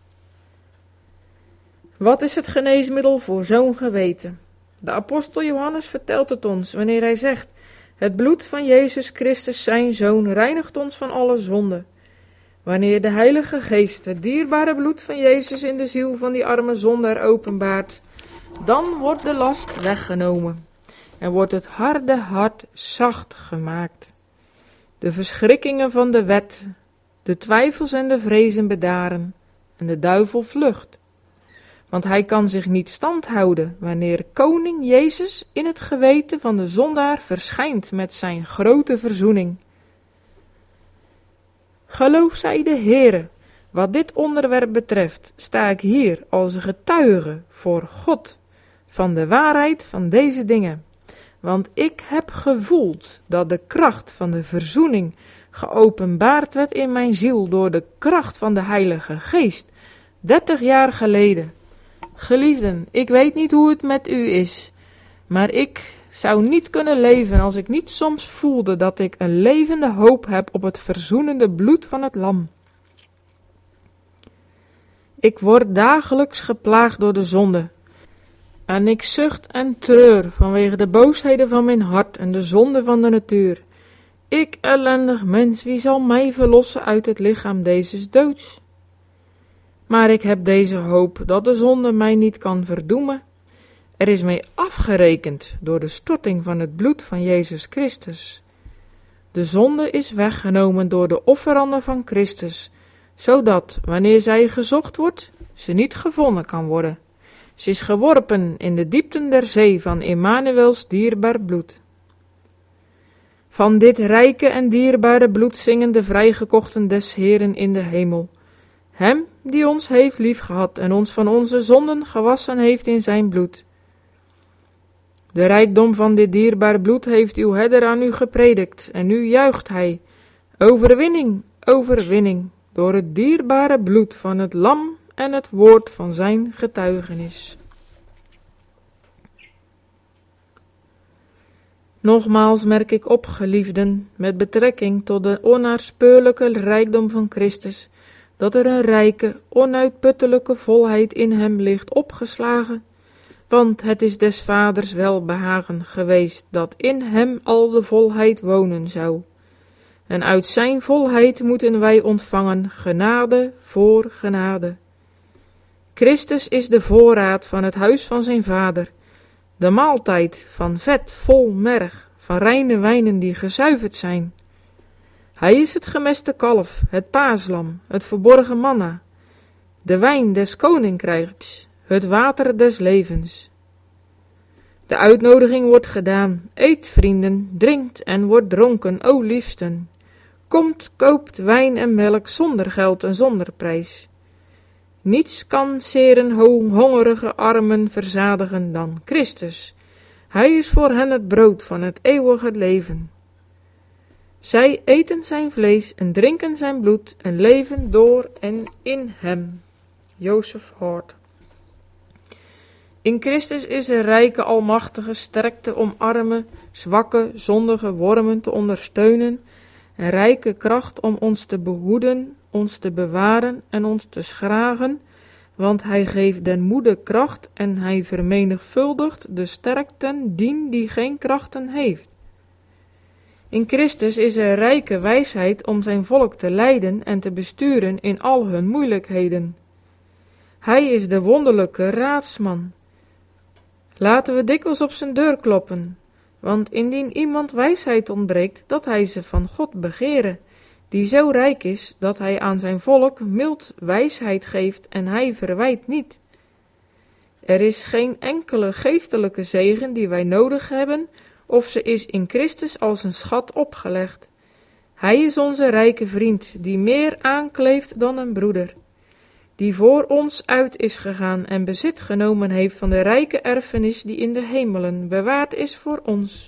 Wat is het geneesmiddel voor zo'n geweten? De apostel Johannes vertelt het ons wanneer hij zegt: het bloed van Jezus Christus zijn Zoon reinigt ons van alle zonde. Wanneer de Heilige Geest het dierbare bloed van Jezus in de ziel van die arme zondaar openbaart, dan wordt de last weggenomen en wordt het harde hart zacht gemaakt. De verschrikkingen van de wet, de twijfels en de vrezen bedaren en de duivel vlucht. Want hij kan zich niet standhouden wanneer koning Jezus in het geweten van de zondaar verschijnt met zijn grote verzoening. Geloof zij de Heere, wat dit onderwerp betreft, sta ik hier als een getuige voor God van de waarheid van deze dingen. Want ik heb gevoeld dat de kracht van de verzoening geopenbaard werd in mijn ziel door de kracht van de Heilige Geest, dertig jaar geleden. Geliefden, ik weet niet hoe het met u is, maar ik zou niet kunnen leven als ik niet soms voelde dat ik een levende hoop heb op het verzoenende bloed van het lam. Ik word dagelijks geplaagd door de zonde, en ik zucht en treur vanwege de boosheden van mijn hart en de zonde van de natuur. Ik, ellendig mens, wie zal mij verlossen uit het lichaam dezes doods? Maar ik heb deze hoop dat de zonde mij niet kan verdoemen. Er is mij afgerekend door de storting van het bloed van Jezus Christus. De zonde is weggenomen door de offeranden van Christus, zodat, wanneer zij gezocht wordt, ze niet gevonden kan worden. Ze is geworpen in de diepten der zee van Immanuels dierbaar bloed. Van dit rijke en dierbare bloed zingen de vrijgekochten des Heeren in de hemel. Hem die ons heeft liefgehad en ons van onze zonden gewassen heeft in zijn bloed. De rijkdom van dit dierbaar bloed heeft uw herder aan u gepredikt en nu juicht hij. Overwinning, overwinning, door het dierbare bloed van het lam en het woord van zijn getuigenis. Nogmaals merk ik op, geliefden, met betrekking tot de onnaarspeurlijke rijkdom van Christus, dat er een rijke, onuitputtelijke volheid in hem ligt opgeslagen, want het is des vaders welbehagen geweest dat in hem al de volheid wonen zou. En uit zijn volheid moeten wij ontvangen genade voor genade. Christus is de voorraad van het huis van zijn vader, de maaltijd van vet vol merg, van reine wijnen die gezuiverd zijn. Hij is het gemeste kalf, het paaslam, het verborgen manna, de wijn des koninkrijks, het water des levens. De uitnodiging wordt gedaan, eet vrienden, drinkt en wordt dronken, o liefsten. Komt, koopt wijn en melk zonder geld en zonder prijs. Niets kan zeren hongerige armen verzadigen dan Christus. Hij is voor hen het brood van het eeuwige leven. Zij eten zijn vlees en drinken zijn bloed en leven door en in hem. Joseph Hort. In Christus is er rijke almachtige sterkte om arme, zwakke, zondige wormen te ondersteunen en rijke kracht om ons te behoeden, ons te bewaren en ons te schragen, want hij geeft den moede kracht en hij vermenigvuldigt de sterkten dien die geen krachten heeft. In Christus is er rijke wijsheid om zijn volk te leiden en te besturen in al hun moeilijkheden. Hij is de wonderlijke raadsman. Laten we dikwijls op zijn deur kloppen, want indien iemand wijsheid ontbreekt, dat hij ze van God begere, die zo rijk is, dat hij aan zijn volk mild wijsheid geeft en hij verwijt niet. Er is geen enkele geestelijke zegen die wij nodig hebben, of ze is in Christus als een schat opgelegd. Hij is onze rijke vriend, die meer aankleeft dan een broeder, die voor ons uit is gegaan en bezit genomen heeft van de rijke erfenis die in de hemelen bewaard is voor ons.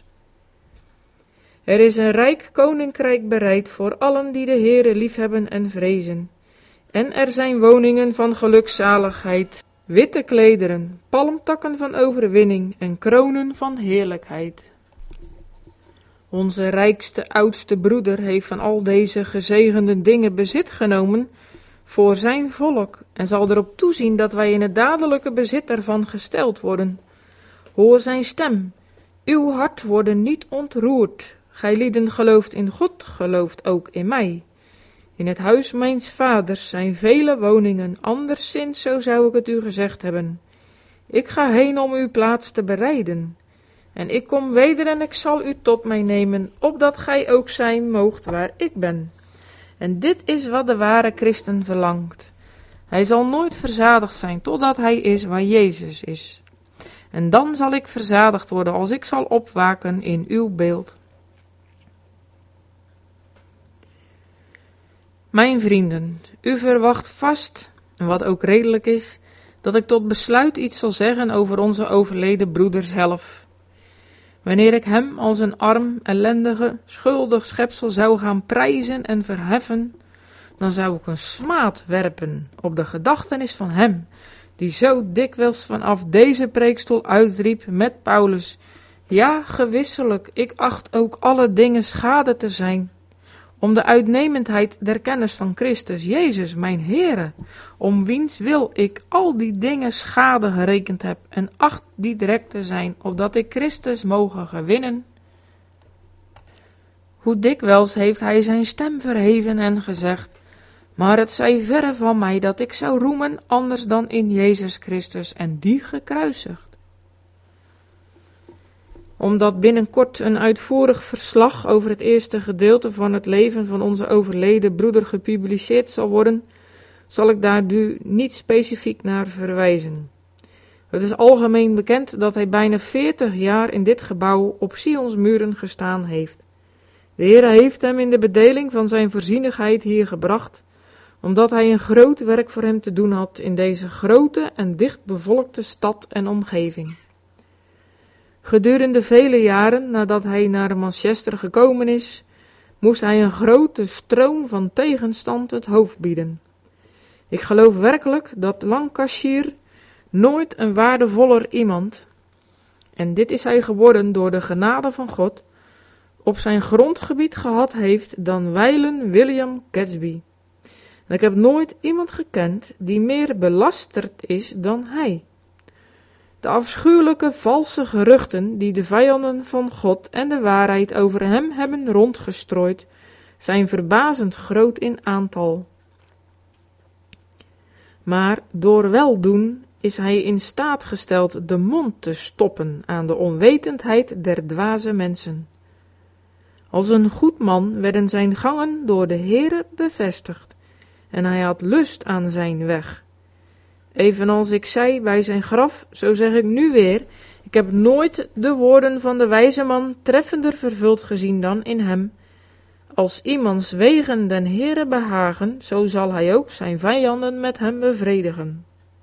Er is een rijk koninkrijk bereid voor allen die de Heere liefhebben en vrezen. En er zijn woningen van gelukzaligheid, witte klederen, palmtakken van overwinning en kronen van heerlijkheid. Onze rijkste, oudste broeder heeft van al deze gezegende dingen bezit genomen voor zijn volk en zal erop toezien dat wij in het dadelijke bezit ervan gesteld worden. Hoor zijn stem, uw hart worden niet ontroerd. Gij lieden gelooft in God, gelooft ook in mij. In het huis mijns vaders zijn vele woningen, anderszins zo zou ik het u gezegd hebben. Ik ga heen om uw plaats te bereiden. En ik kom weder en ik zal u tot mij nemen, opdat gij ook zijn moogt waar ik ben. En dit is wat de ware christen verlangt. Hij zal nooit verzadigd zijn, totdat hij is waar Jezus is. En dan zal ik verzadigd worden, als ik zal opwaken in uw beeld. Mijn vrienden, u verwacht vast, wat ook redelijk is, dat ik tot besluit iets zal zeggen over onze overleden broeder zelf. Wanneer ik hem als een arm, ellendige, schuldig schepsel zou gaan prijzen en verheffen, dan zou ik een smaad werpen op de gedachtenis van hem, die zo dikwijls vanaf deze preekstoel uitriep met Paulus, ja, gewisselijk, ik acht ook alle dingen schade te zijn, om de uitnemendheid der kennis van Christus Jezus, mijn Heere, om wiens wil ik al die dingen schade gerekend heb en acht die direct te zijn, opdat ik Christus moge gewinnen. Hoe dikwijls heeft hij zijn stem verheven en gezegd, maar het zij verre van mij dat ik zou roemen anders dan in Jezus Christus en die gekruisigd. Omdat binnenkort een uitvoerig verslag over het eerste gedeelte van het leven van onze overleden broeder gepubliceerd zal worden, zal ik daar nu niet specifiek naar verwijzen. Het is algemeen bekend dat hij bijna veertig jaar in dit gebouw op Sions muren gestaan heeft. De Heere heeft hem in de bedeling van zijn voorzienigheid hier gebracht, omdat hij een groot werk voor hem te doen had in deze grote en dichtbevolkte stad en omgeving. Gedurende vele jaren nadat hij naar Manchester gekomen is, moest hij een grote stroom van tegenstand het hoofd bieden. Ik geloof werkelijk dat Lancashire nooit een waardevoller iemand, en dit is hij geworden door de genade van God, op zijn grondgebied gehad heeft dan wijlen William Gadsby. En ik heb nooit iemand gekend die meer belasterd is dan hij. De afschuwelijke valse geruchten die de vijanden van God en de waarheid over hem hebben rondgestrooid, zijn verbazend groot in aantal. Maar door weldoen is hij in staat gesteld de mond te stoppen aan de onwetendheid der dwaze mensen. Als een goed man werden zijn gangen door de Heere bevestigd, en hij had lust aan zijn weg. Evenals ik zei bij zijn graf, zo zeg ik nu weer, ik heb nooit de woorden van de wijze man treffender vervuld gezien dan in hem. Als iemands wegen den Heere behagen, zo zal hij ook zijn vijanden met hem bevredigen.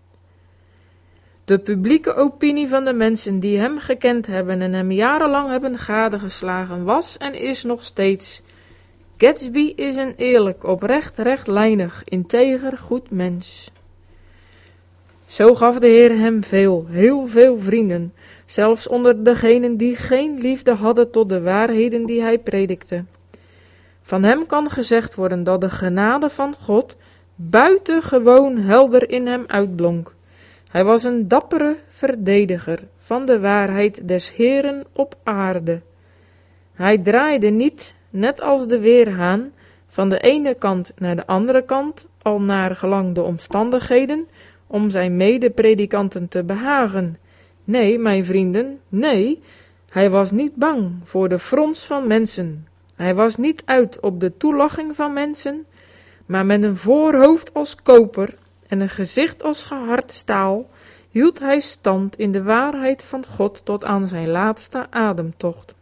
De publieke opinie van de mensen die hem gekend hebben en hem jarenlang hebben gadegeslagen was en is nog steeds: Gatsby is een eerlijk, oprecht, rechtlijnig, integer, goed mens. Zo gaf de Heer hem veel, heel veel vrienden, zelfs onder degenen die geen liefde hadden tot de waarheden die hij predikte. Van hem kan gezegd worden dat de genade van God buitengewoon helder in hem uitblonk. Hij was een dappere verdediger van de waarheid des Heeren op aarde. Hij draaide niet, net als de weerhaan, van de ene kant naar de andere kant, al naar gelang de omstandigheden, om zijn medepredikanten te behagen. Nee, mijn vrienden, nee, hij was niet bang voor de frons van mensen. Hij was niet uit op de toelaching van mensen, maar met een voorhoofd als koper en een gezicht als gehard staal, hield hij stand in de waarheid van God tot aan zijn laatste ademtocht.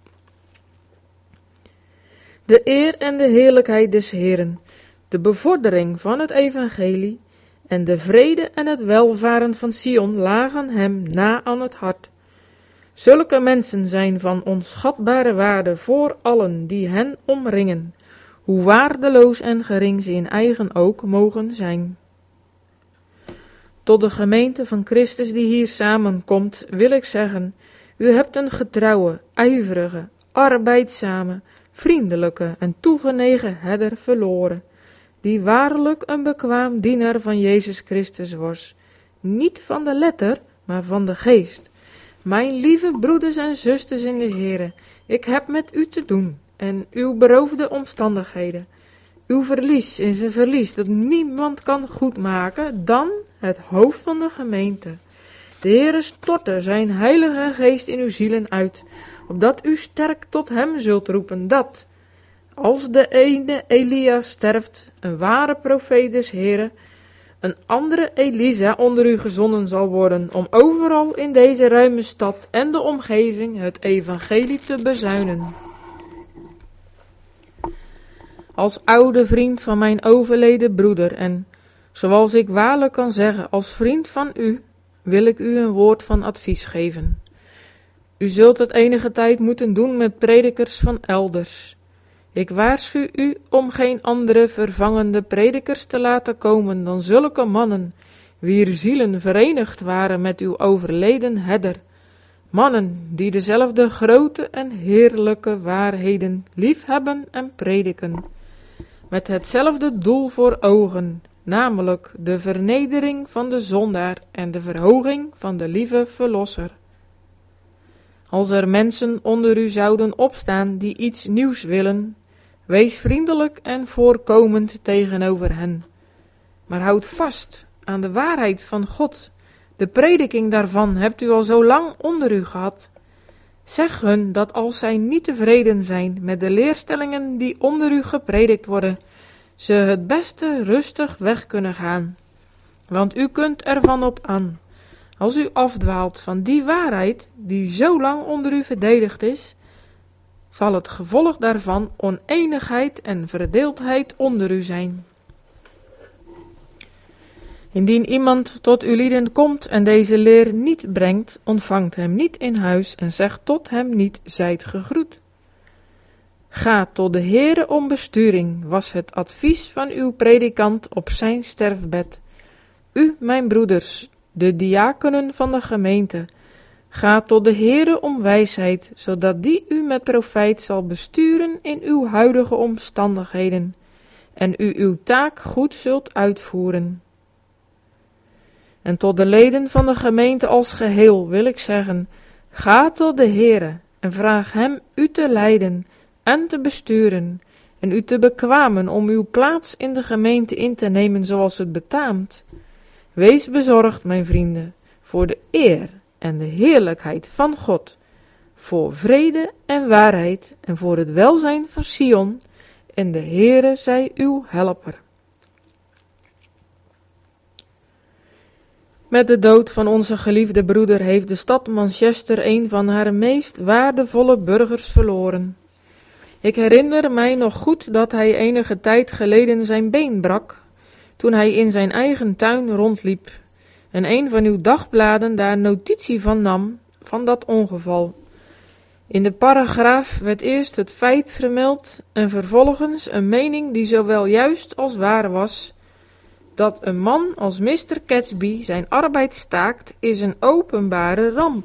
De eer en de heerlijkheid des Heeren, de bevordering van het evangelie en de vrede en het welvaren van Sion lagen hem na aan het hart. Zulke mensen zijn van onschatbare waarde voor allen die hen omringen, hoe waardeloos en gering ze in eigen oog mogen zijn. Tot de gemeente van Christus die hier samenkomt, wil ik zeggen, u hebt een getrouwe, ijverige, arbeidzame, vriendelijke en toegenegen herder verloren, die waarlijk een bekwaam dienaar van Jezus Christus was, niet van de letter, maar van de geest. Mijn lieve broeders en zusters in de Heere, ik heb met u te doen, en uw beroofde omstandigheden. Uw verlies is een verlies dat niemand kan goedmaken dan het hoofd van de gemeente. De Heere stortte zijn heilige geest in uw zielen uit, opdat u sterk tot hem zult roepen dat, als de ene Elia sterft, een ware profeet des Heere, een andere Elisa onder u gezonden zal worden om overal in deze ruime stad en de omgeving het evangelie te bezuinen. Als oude vriend van mijn overleden broeder en, zoals ik waarlijk kan zeggen, als vriend van u, wil ik u een woord van advies geven. U zult het enige tijd moeten doen met predikers van elders. Ik waarschuw u om geen andere vervangende predikers te laten komen dan zulke mannen, wier zielen verenigd waren met uw overleden herder. Mannen die dezelfde grote en heerlijke waarheden liefhebben en prediken, met hetzelfde doel voor ogen, namelijk de vernedering van de zondaar en de verhoging van de lieve Verlosser. Als er mensen onder u zouden opstaan die iets nieuws willen, wees vriendelijk en voorkomend tegenover hen, maar houd vast aan de waarheid van God. De prediking daarvan hebt u al zo lang onder u gehad. Zeg hun dat als zij niet tevreden zijn met de leerstellingen die onder u gepredikt worden, ze het beste rustig weg kunnen gaan. Want u kunt ervan op aan, als u afdwaalt van die waarheid die zo lang onder u verdedigd is, zal het gevolg daarvan oneenigheid en verdeeldheid onder u zijn. Indien iemand tot uw lieden komt en deze leer niet brengt, ontvangt hem niet in huis en zegt tot hem niet, zijt gegroet. Ga tot de Heere om besturing, was het advies van uw predikant op zijn sterfbed. U, mijn broeders, de diakenen van de gemeente, ga tot de Heere om wijsheid, zodat die u met profijt zal besturen in uw huidige omstandigheden. en u uw taak goed zult uitvoeren. En tot de leden van de gemeente als geheel wil ik zeggen, ga tot de Heere en vraag hem u te leiden en te besturen en u te bekwamen om uw plaats in de gemeente in te nemen zoals het betaamt. Wees bezorgd, mijn vrienden, voor de eer en de heerlijkheid van God, voor vrede en waarheid en voor het welzijn van Sion, en de Heere zij uw helper. Met de dood van onze geliefde broeder heeft de stad Manchester een van haar meest waardevolle burgers verloren. Ik herinner mij nog goed dat hij enige tijd geleden zijn been brak, toen hij in zijn eigen tuin rondliep, en een van uw dagbladen daar notitie van nam, van dat ongeval. In de paragraaf werd eerst het feit vermeld en vervolgens een mening die zowel juist als waar was. Dat een man als mister Catesby zijn arbeid staakt is een openbare ramp.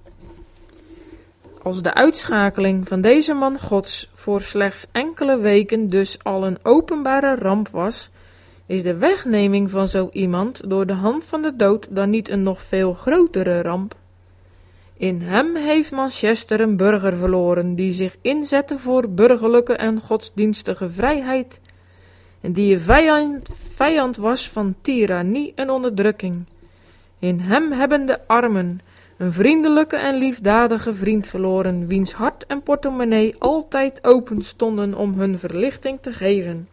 Als de uitschakeling van deze man Gods voor slechts enkele weken dus al een openbare ramp was, is de wegneming van zo iemand door de hand van de dood dan niet een nog veel grotere ramp. In hem heeft Manchester een burger verloren die zich inzette voor burgerlijke en godsdienstige vrijheid, en die een vijand, vijand was van tirannie en onderdrukking. In hem hebben de armen een vriendelijke en liefdadige vriend verloren, wiens hart en portemonnee altijd open stonden om hun verlichting te geven.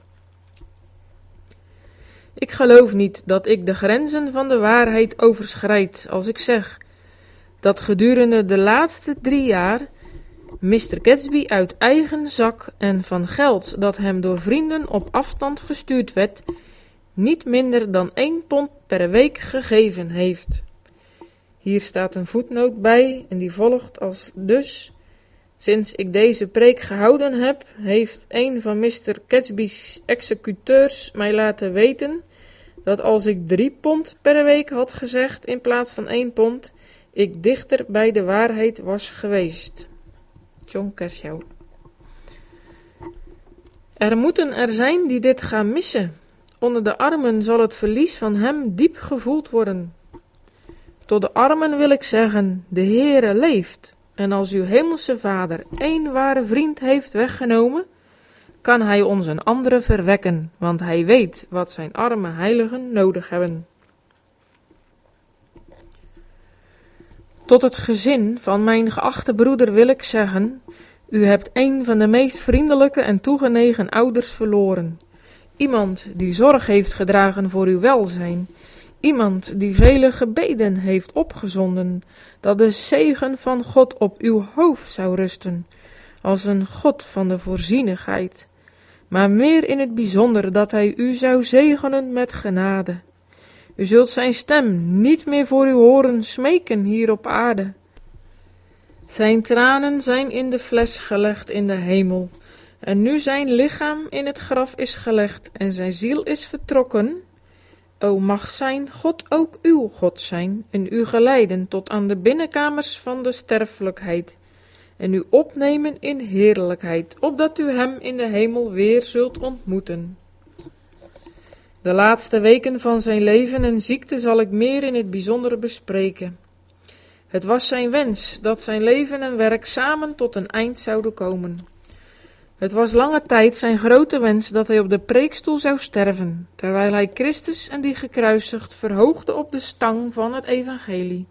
Ik geloof niet dat ik de grenzen van de waarheid overschrijd als ik zeg dat gedurende de laatste drie jaar mister Catesby uit eigen zak en van geld dat hem door vrienden op afstand gestuurd werd, niet minder dan één pond per week gegeven heeft. Hier staat een voetnoot bij en die volgt als dus. Sinds ik deze preek gehouden heb, heeft een van mister Catesby's executeurs mij laten weten dat als ik drie pond per week had gezegd in plaats van één pond, ik dichter bij de waarheid was geweest. John Kershaw. Er moeten er zijn die dit gaan missen. Onder de armen zal het verlies van hem diep gevoeld worden. Tot de armen wil ik zeggen, de Heere leeft, en als uw hemelse Vader één ware vriend heeft weggenomen, kan hij ons een andere verwekken, want hij weet wat zijn arme heiligen nodig hebben. Tot het gezin van mijn geachte broeder wil ik zeggen, u hebt een van de meest vriendelijke en toegenegen ouders verloren. Iemand die zorg heeft gedragen voor uw welzijn. Iemand die vele gebeden heeft opgezonden, dat de zegen van God op uw hoofd zou rusten, als een God van de voorzienigheid. Maar meer in het bijzonder dat hij u zou zegenen met genade. U zult zijn stem niet meer voor u horen smeken hier op aarde. Zijn tranen zijn in de fles gelegd in de hemel, en nu zijn lichaam in het graf is gelegd en zijn ziel is vertrokken, o mag zijn God ook uw God zijn en u geleiden tot aan de binnenkamers van de sterfelijkheid en u opnemen in heerlijkheid, opdat u hem in de hemel weer zult ontmoeten. De laatste weken van zijn leven en ziekte zal ik meer in het bijzonder bespreken. Het was zijn wens dat zijn leven en werk samen tot een eind zouden komen. Het was lange tijd zijn grote wens dat hij op de preekstoel zou sterven, terwijl hij Christus en die gekruisigd verhoogde op de stang van het evangelie.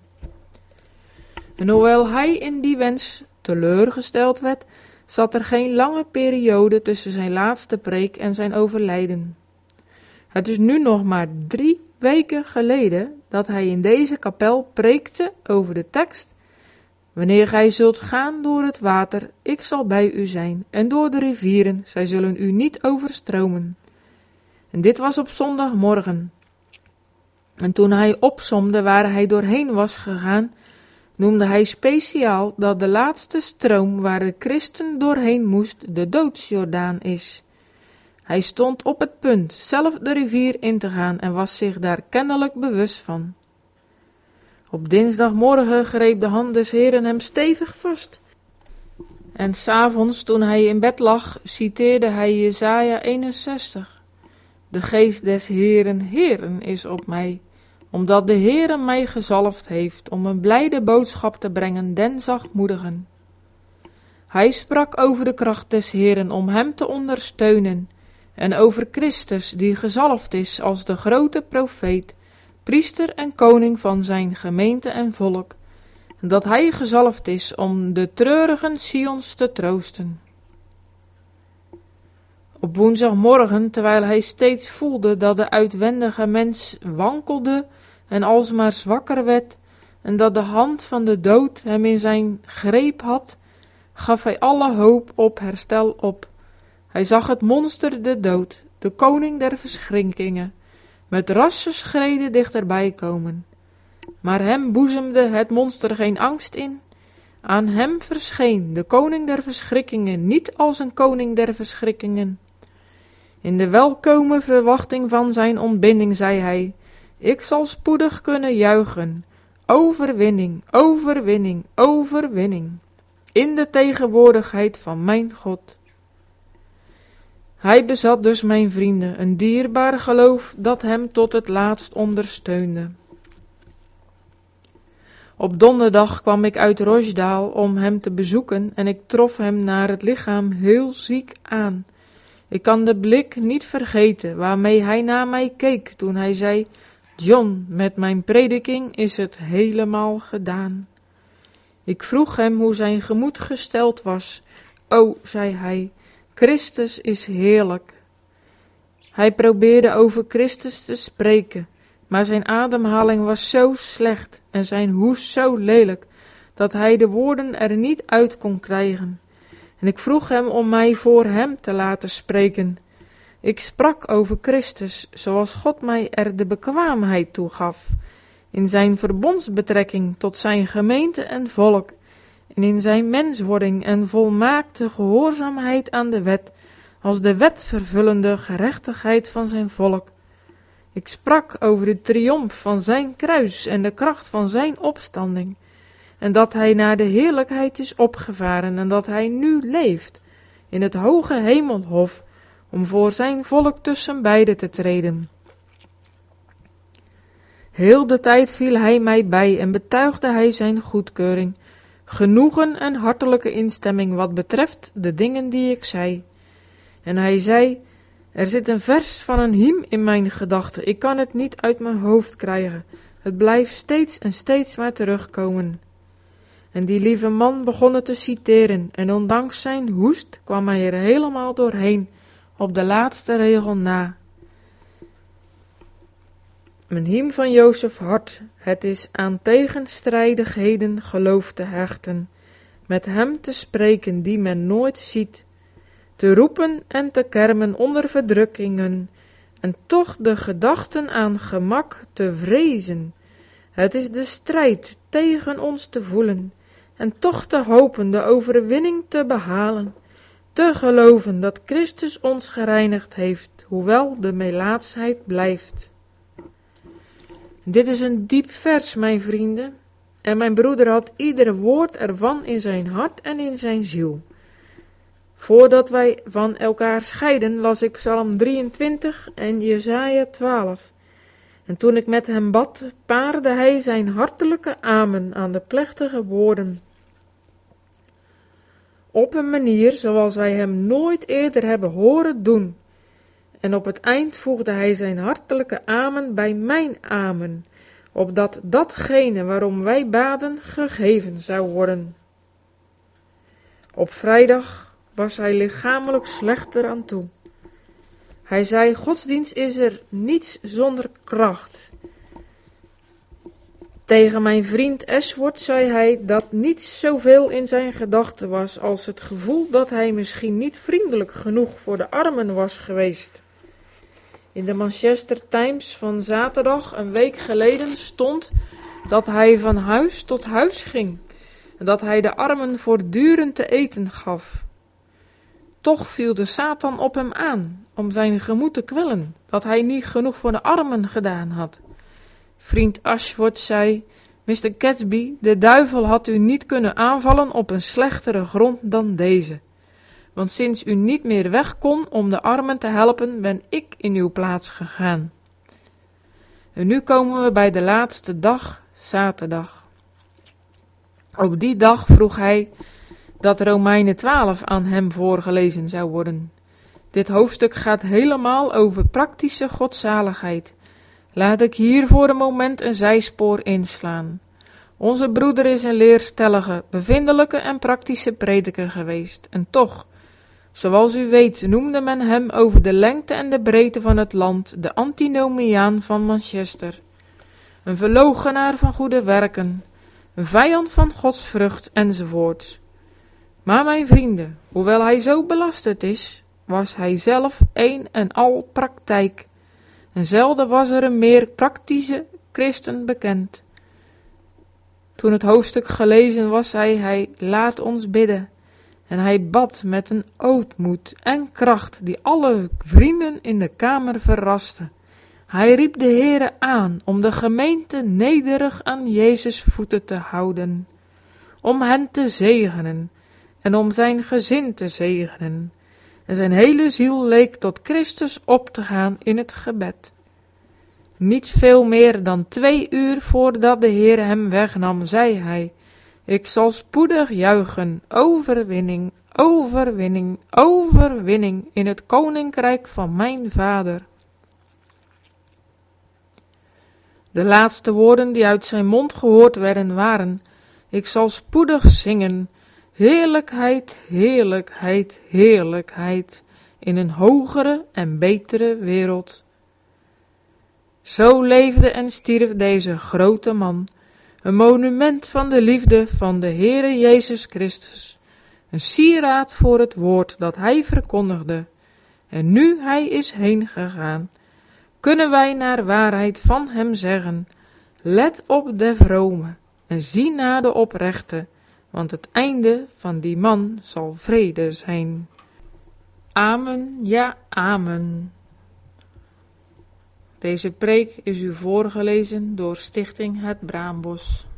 En hoewel hij in die wens teleurgesteld werd, zat er geen lange periode tussen zijn laatste preek en zijn overlijden. Het is nu nog maar drie weken geleden dat hij in deze kapel preekte over de tekst: wanneer gij zult gaan door het water, ik zal bij u zijn, en door de rivieren, zij zullen u niet overstromen. En dit was op zondagmorgen. En toen hij opsomde waar hij doorheen was gegaan, noemde hij speciaal dat de laatste stroom waar de christen doorheen moest de doodsjordaan is. Hij stond op het punt zelf de rivier in te gaan en was zich daar kennelijk bewust van. Op dinsdagmorgen greep de hand des Heeren hem stevig vast. En 's avonds, toen hij in bed lag, citeerde hij Jesaja eenenzestig. De geest des Heeren, Heeren is op mij, omdat de Heere mij gezalfd heeft om een blijde boodschap te brengen den zachtmoedigen. Hij sprak over de kracht des Heeren om hem te ondersteunen en over Christus die gezalfd is als de grote profeet, priester en koning van zijn gemeente en volk, en dat hij gezalfd is om de treurigen Sions te troosten. Op woensdagmorgen, terwijl hij steeds voelde dat de uitwendige mens wankelde en alsmaar zwakker werd en dat de hand van de dood hem in zijn greep had, gaf hij alle hoop op herstel op. Hij zag het monster de dood, de koning der verschrikkingen, met rasse schreden dichterbij komen. Maar hem boezemde het monster geen angst in. Aan hem verscheen de koning der verschrikkingen niet als een koning der verschrikkingen. In de welkome verwachting van zijn ontbinding zei hij, ik zal spoedig kunnen juichen, overwinning, overwinning, overwinning, in de tegenwoordigheid van mijn God. Hij bezat dus, mijn vrienden, een dierbaar geloof dat hem tot het laatst ondersteunde. Op donderdag kwam ik uit Rochdale om hem te bezoeken en ik trof hem naar het lichaam heel ziek aan. Ik kan de blik niet vergeten waarmee hij naar mij keek toen hij zei, John, met mijn prediking is het helemaal gedaan. Ik vroeg hem hoe zijn gemoed gesteld was. O, zei hij, Christus is heerlijk. Hij probeerde over Christus te spreken, maar zijn ademhaling was zo slecht en zijn hoest zo lelijk, dat hij de woorden er niet uit kon krijgen. En ik vroeg hem om mij voor hem te laten spreken. Ik sprak over Christus, zoals God mij er de bekwaamheid toe gaf, in zijn verbondsbetrekking tot zijn gemeente en volk, en in zijn menswording en volmaakte gehoorzaamheid aan de wet, als de wetvervullende gerechtigheid van zijn volk. Ik sprak over de triomf van zijn kruis en de kracht van zijn opstanding, en dat hij naar de heerlijkheid is opgevaren en dat hij nu leeft in het hoge hemelhof, om voor zijn volk tussen beiden te treden. Heel de tijd viel hij mij bij en betuigde hij zijn goedkeuring, genoegen en hartelijke instemming wat betreft de dingen die ik zei. En hij zei, er zit een vers van een hymn in mijn gedachten, ik kan het niet uit mijn hoofd krijgen, het blijft steeds en steeds maar terugkomen. En die lieve man begon het te citeren, en ondanks zijn hoest kwam hij er helemaal doorheen, op de laatste regel na. Een hymn van Jozef Hart, het is aan tegenstrijdigheden geloof te hechten, met hem te spreken die men nooit ziet, te roepen en te kermen onder verdrukkingen, en toch de gedachten aan gemak te vrezen. Het is de strijd tegen ons te voelen, en toch te hopen de overwinning te behalen, te geloven dat Christus ons gereinigd heeft, hoewel de melaatsheid blijft. Dit is een diep vers, mijn vrienden, en mijn broeder had ieder woord ervan in zijn hart en in zijn ziel. Voordat wij van elkaar scheiden, las ik Psalm drieëntwintig en Jesaja twaalf. En toen ik met hem bad, paarde hij zijn hartelijke amen aan de plechtige woorden. Op een manier zoals wij hem nooit eerder hebben horen doen. En op het eind voegde hij zijn hartelijke amen bij mijn amen, opdat datgene waarom wij baden gegeven zou worden. Op vrijdag was hij lichamelijk slechter aan toe. Hij zei, godsdienst is er niets zonder kracht. Tegen mijn vriend Ashworth zei hij dat niets zoveel in zijn gedachten was als het gevoel dat hij misschien niet vriendelijk genoeg voor de armen was geweest. In de Manchester Times van zaterdag een week geleden stond dat hij van huis tot huis ging en dat hij de armen voortdurend te eten gaf. Toch viel de Satan op hem aan om zijn gemoed te kwellen, dat hij niet genoeg voor de armen gedaan had. Vriend Ashworth zei, mister Gatsby, de duivel had u niet kunnen aanvallen op een slechtere grond dan deze. want sinds u niet meer weg kon om de armen te helpen, ben ik in uw plaats gegaan. En nu komen we bij de laatste dag, zaterdag. Op die dag vroeg hij dat Romeinen twaalf aan hem voorgelezen zou worden. Dit hoofdstuk gaat helemaal over praktische godzaligheid. Laat ik hier voor een moment een zijspoor inslaan. Onze broeder is een leerstellige, bevindelijke en praktische prediker geweest. En toch, zoals u weet, noemde men hem over de lengte en de breedte van het land de antinomiaan van Manchester. Een verloochenaar van goede werken, een vijand van Gods vrucht enzovoort. Maar mijn vrienden, hoewel hij zo belasterd is, was hij zelf een en al praktijk. En zelden was er een meer praktische christen bekend. Toen het hoofdstuk gelezen was, zei hij, laat ons bidden. En hij bad met een ootmoed en kracht die alle vrienden in de kamer verraste. Hij riep de Heere aan om de gemeente nederig aan Jezus' voeten te houden, om hen te zegenen en om zijn gezin te zegenen. En zijn hele ziel leek tot Christus op te gaan in het gebed. Niet veel meer dan twee uur voordat de Heer hem wegnam, zei hij, ik zal spoedig juichen, overwinning, overwinning, overwinning in het koninkrijk van mijn Vader. De laatste woorden die uit zijn mond gehoord werden waren, ik zal spoedig zingen, heerlijkheid, heerlijkheid, heerlijkheid, in een hogere en betere wereld. Zo leefde en stierf deze grote man, een monument van de liefde van de Heere Jezus Christus, een sieraad voor het woord dat hij verkondigde. En nu hij is heen gegaan, kunnen wij naar waarheid van hem zeggen, let op de vrome en zie naar de oprechte, want het einde van die man zal vrede zijn. Amen, ja, amen. Deze preek is u voorgelezen door Stichting Het Braambos.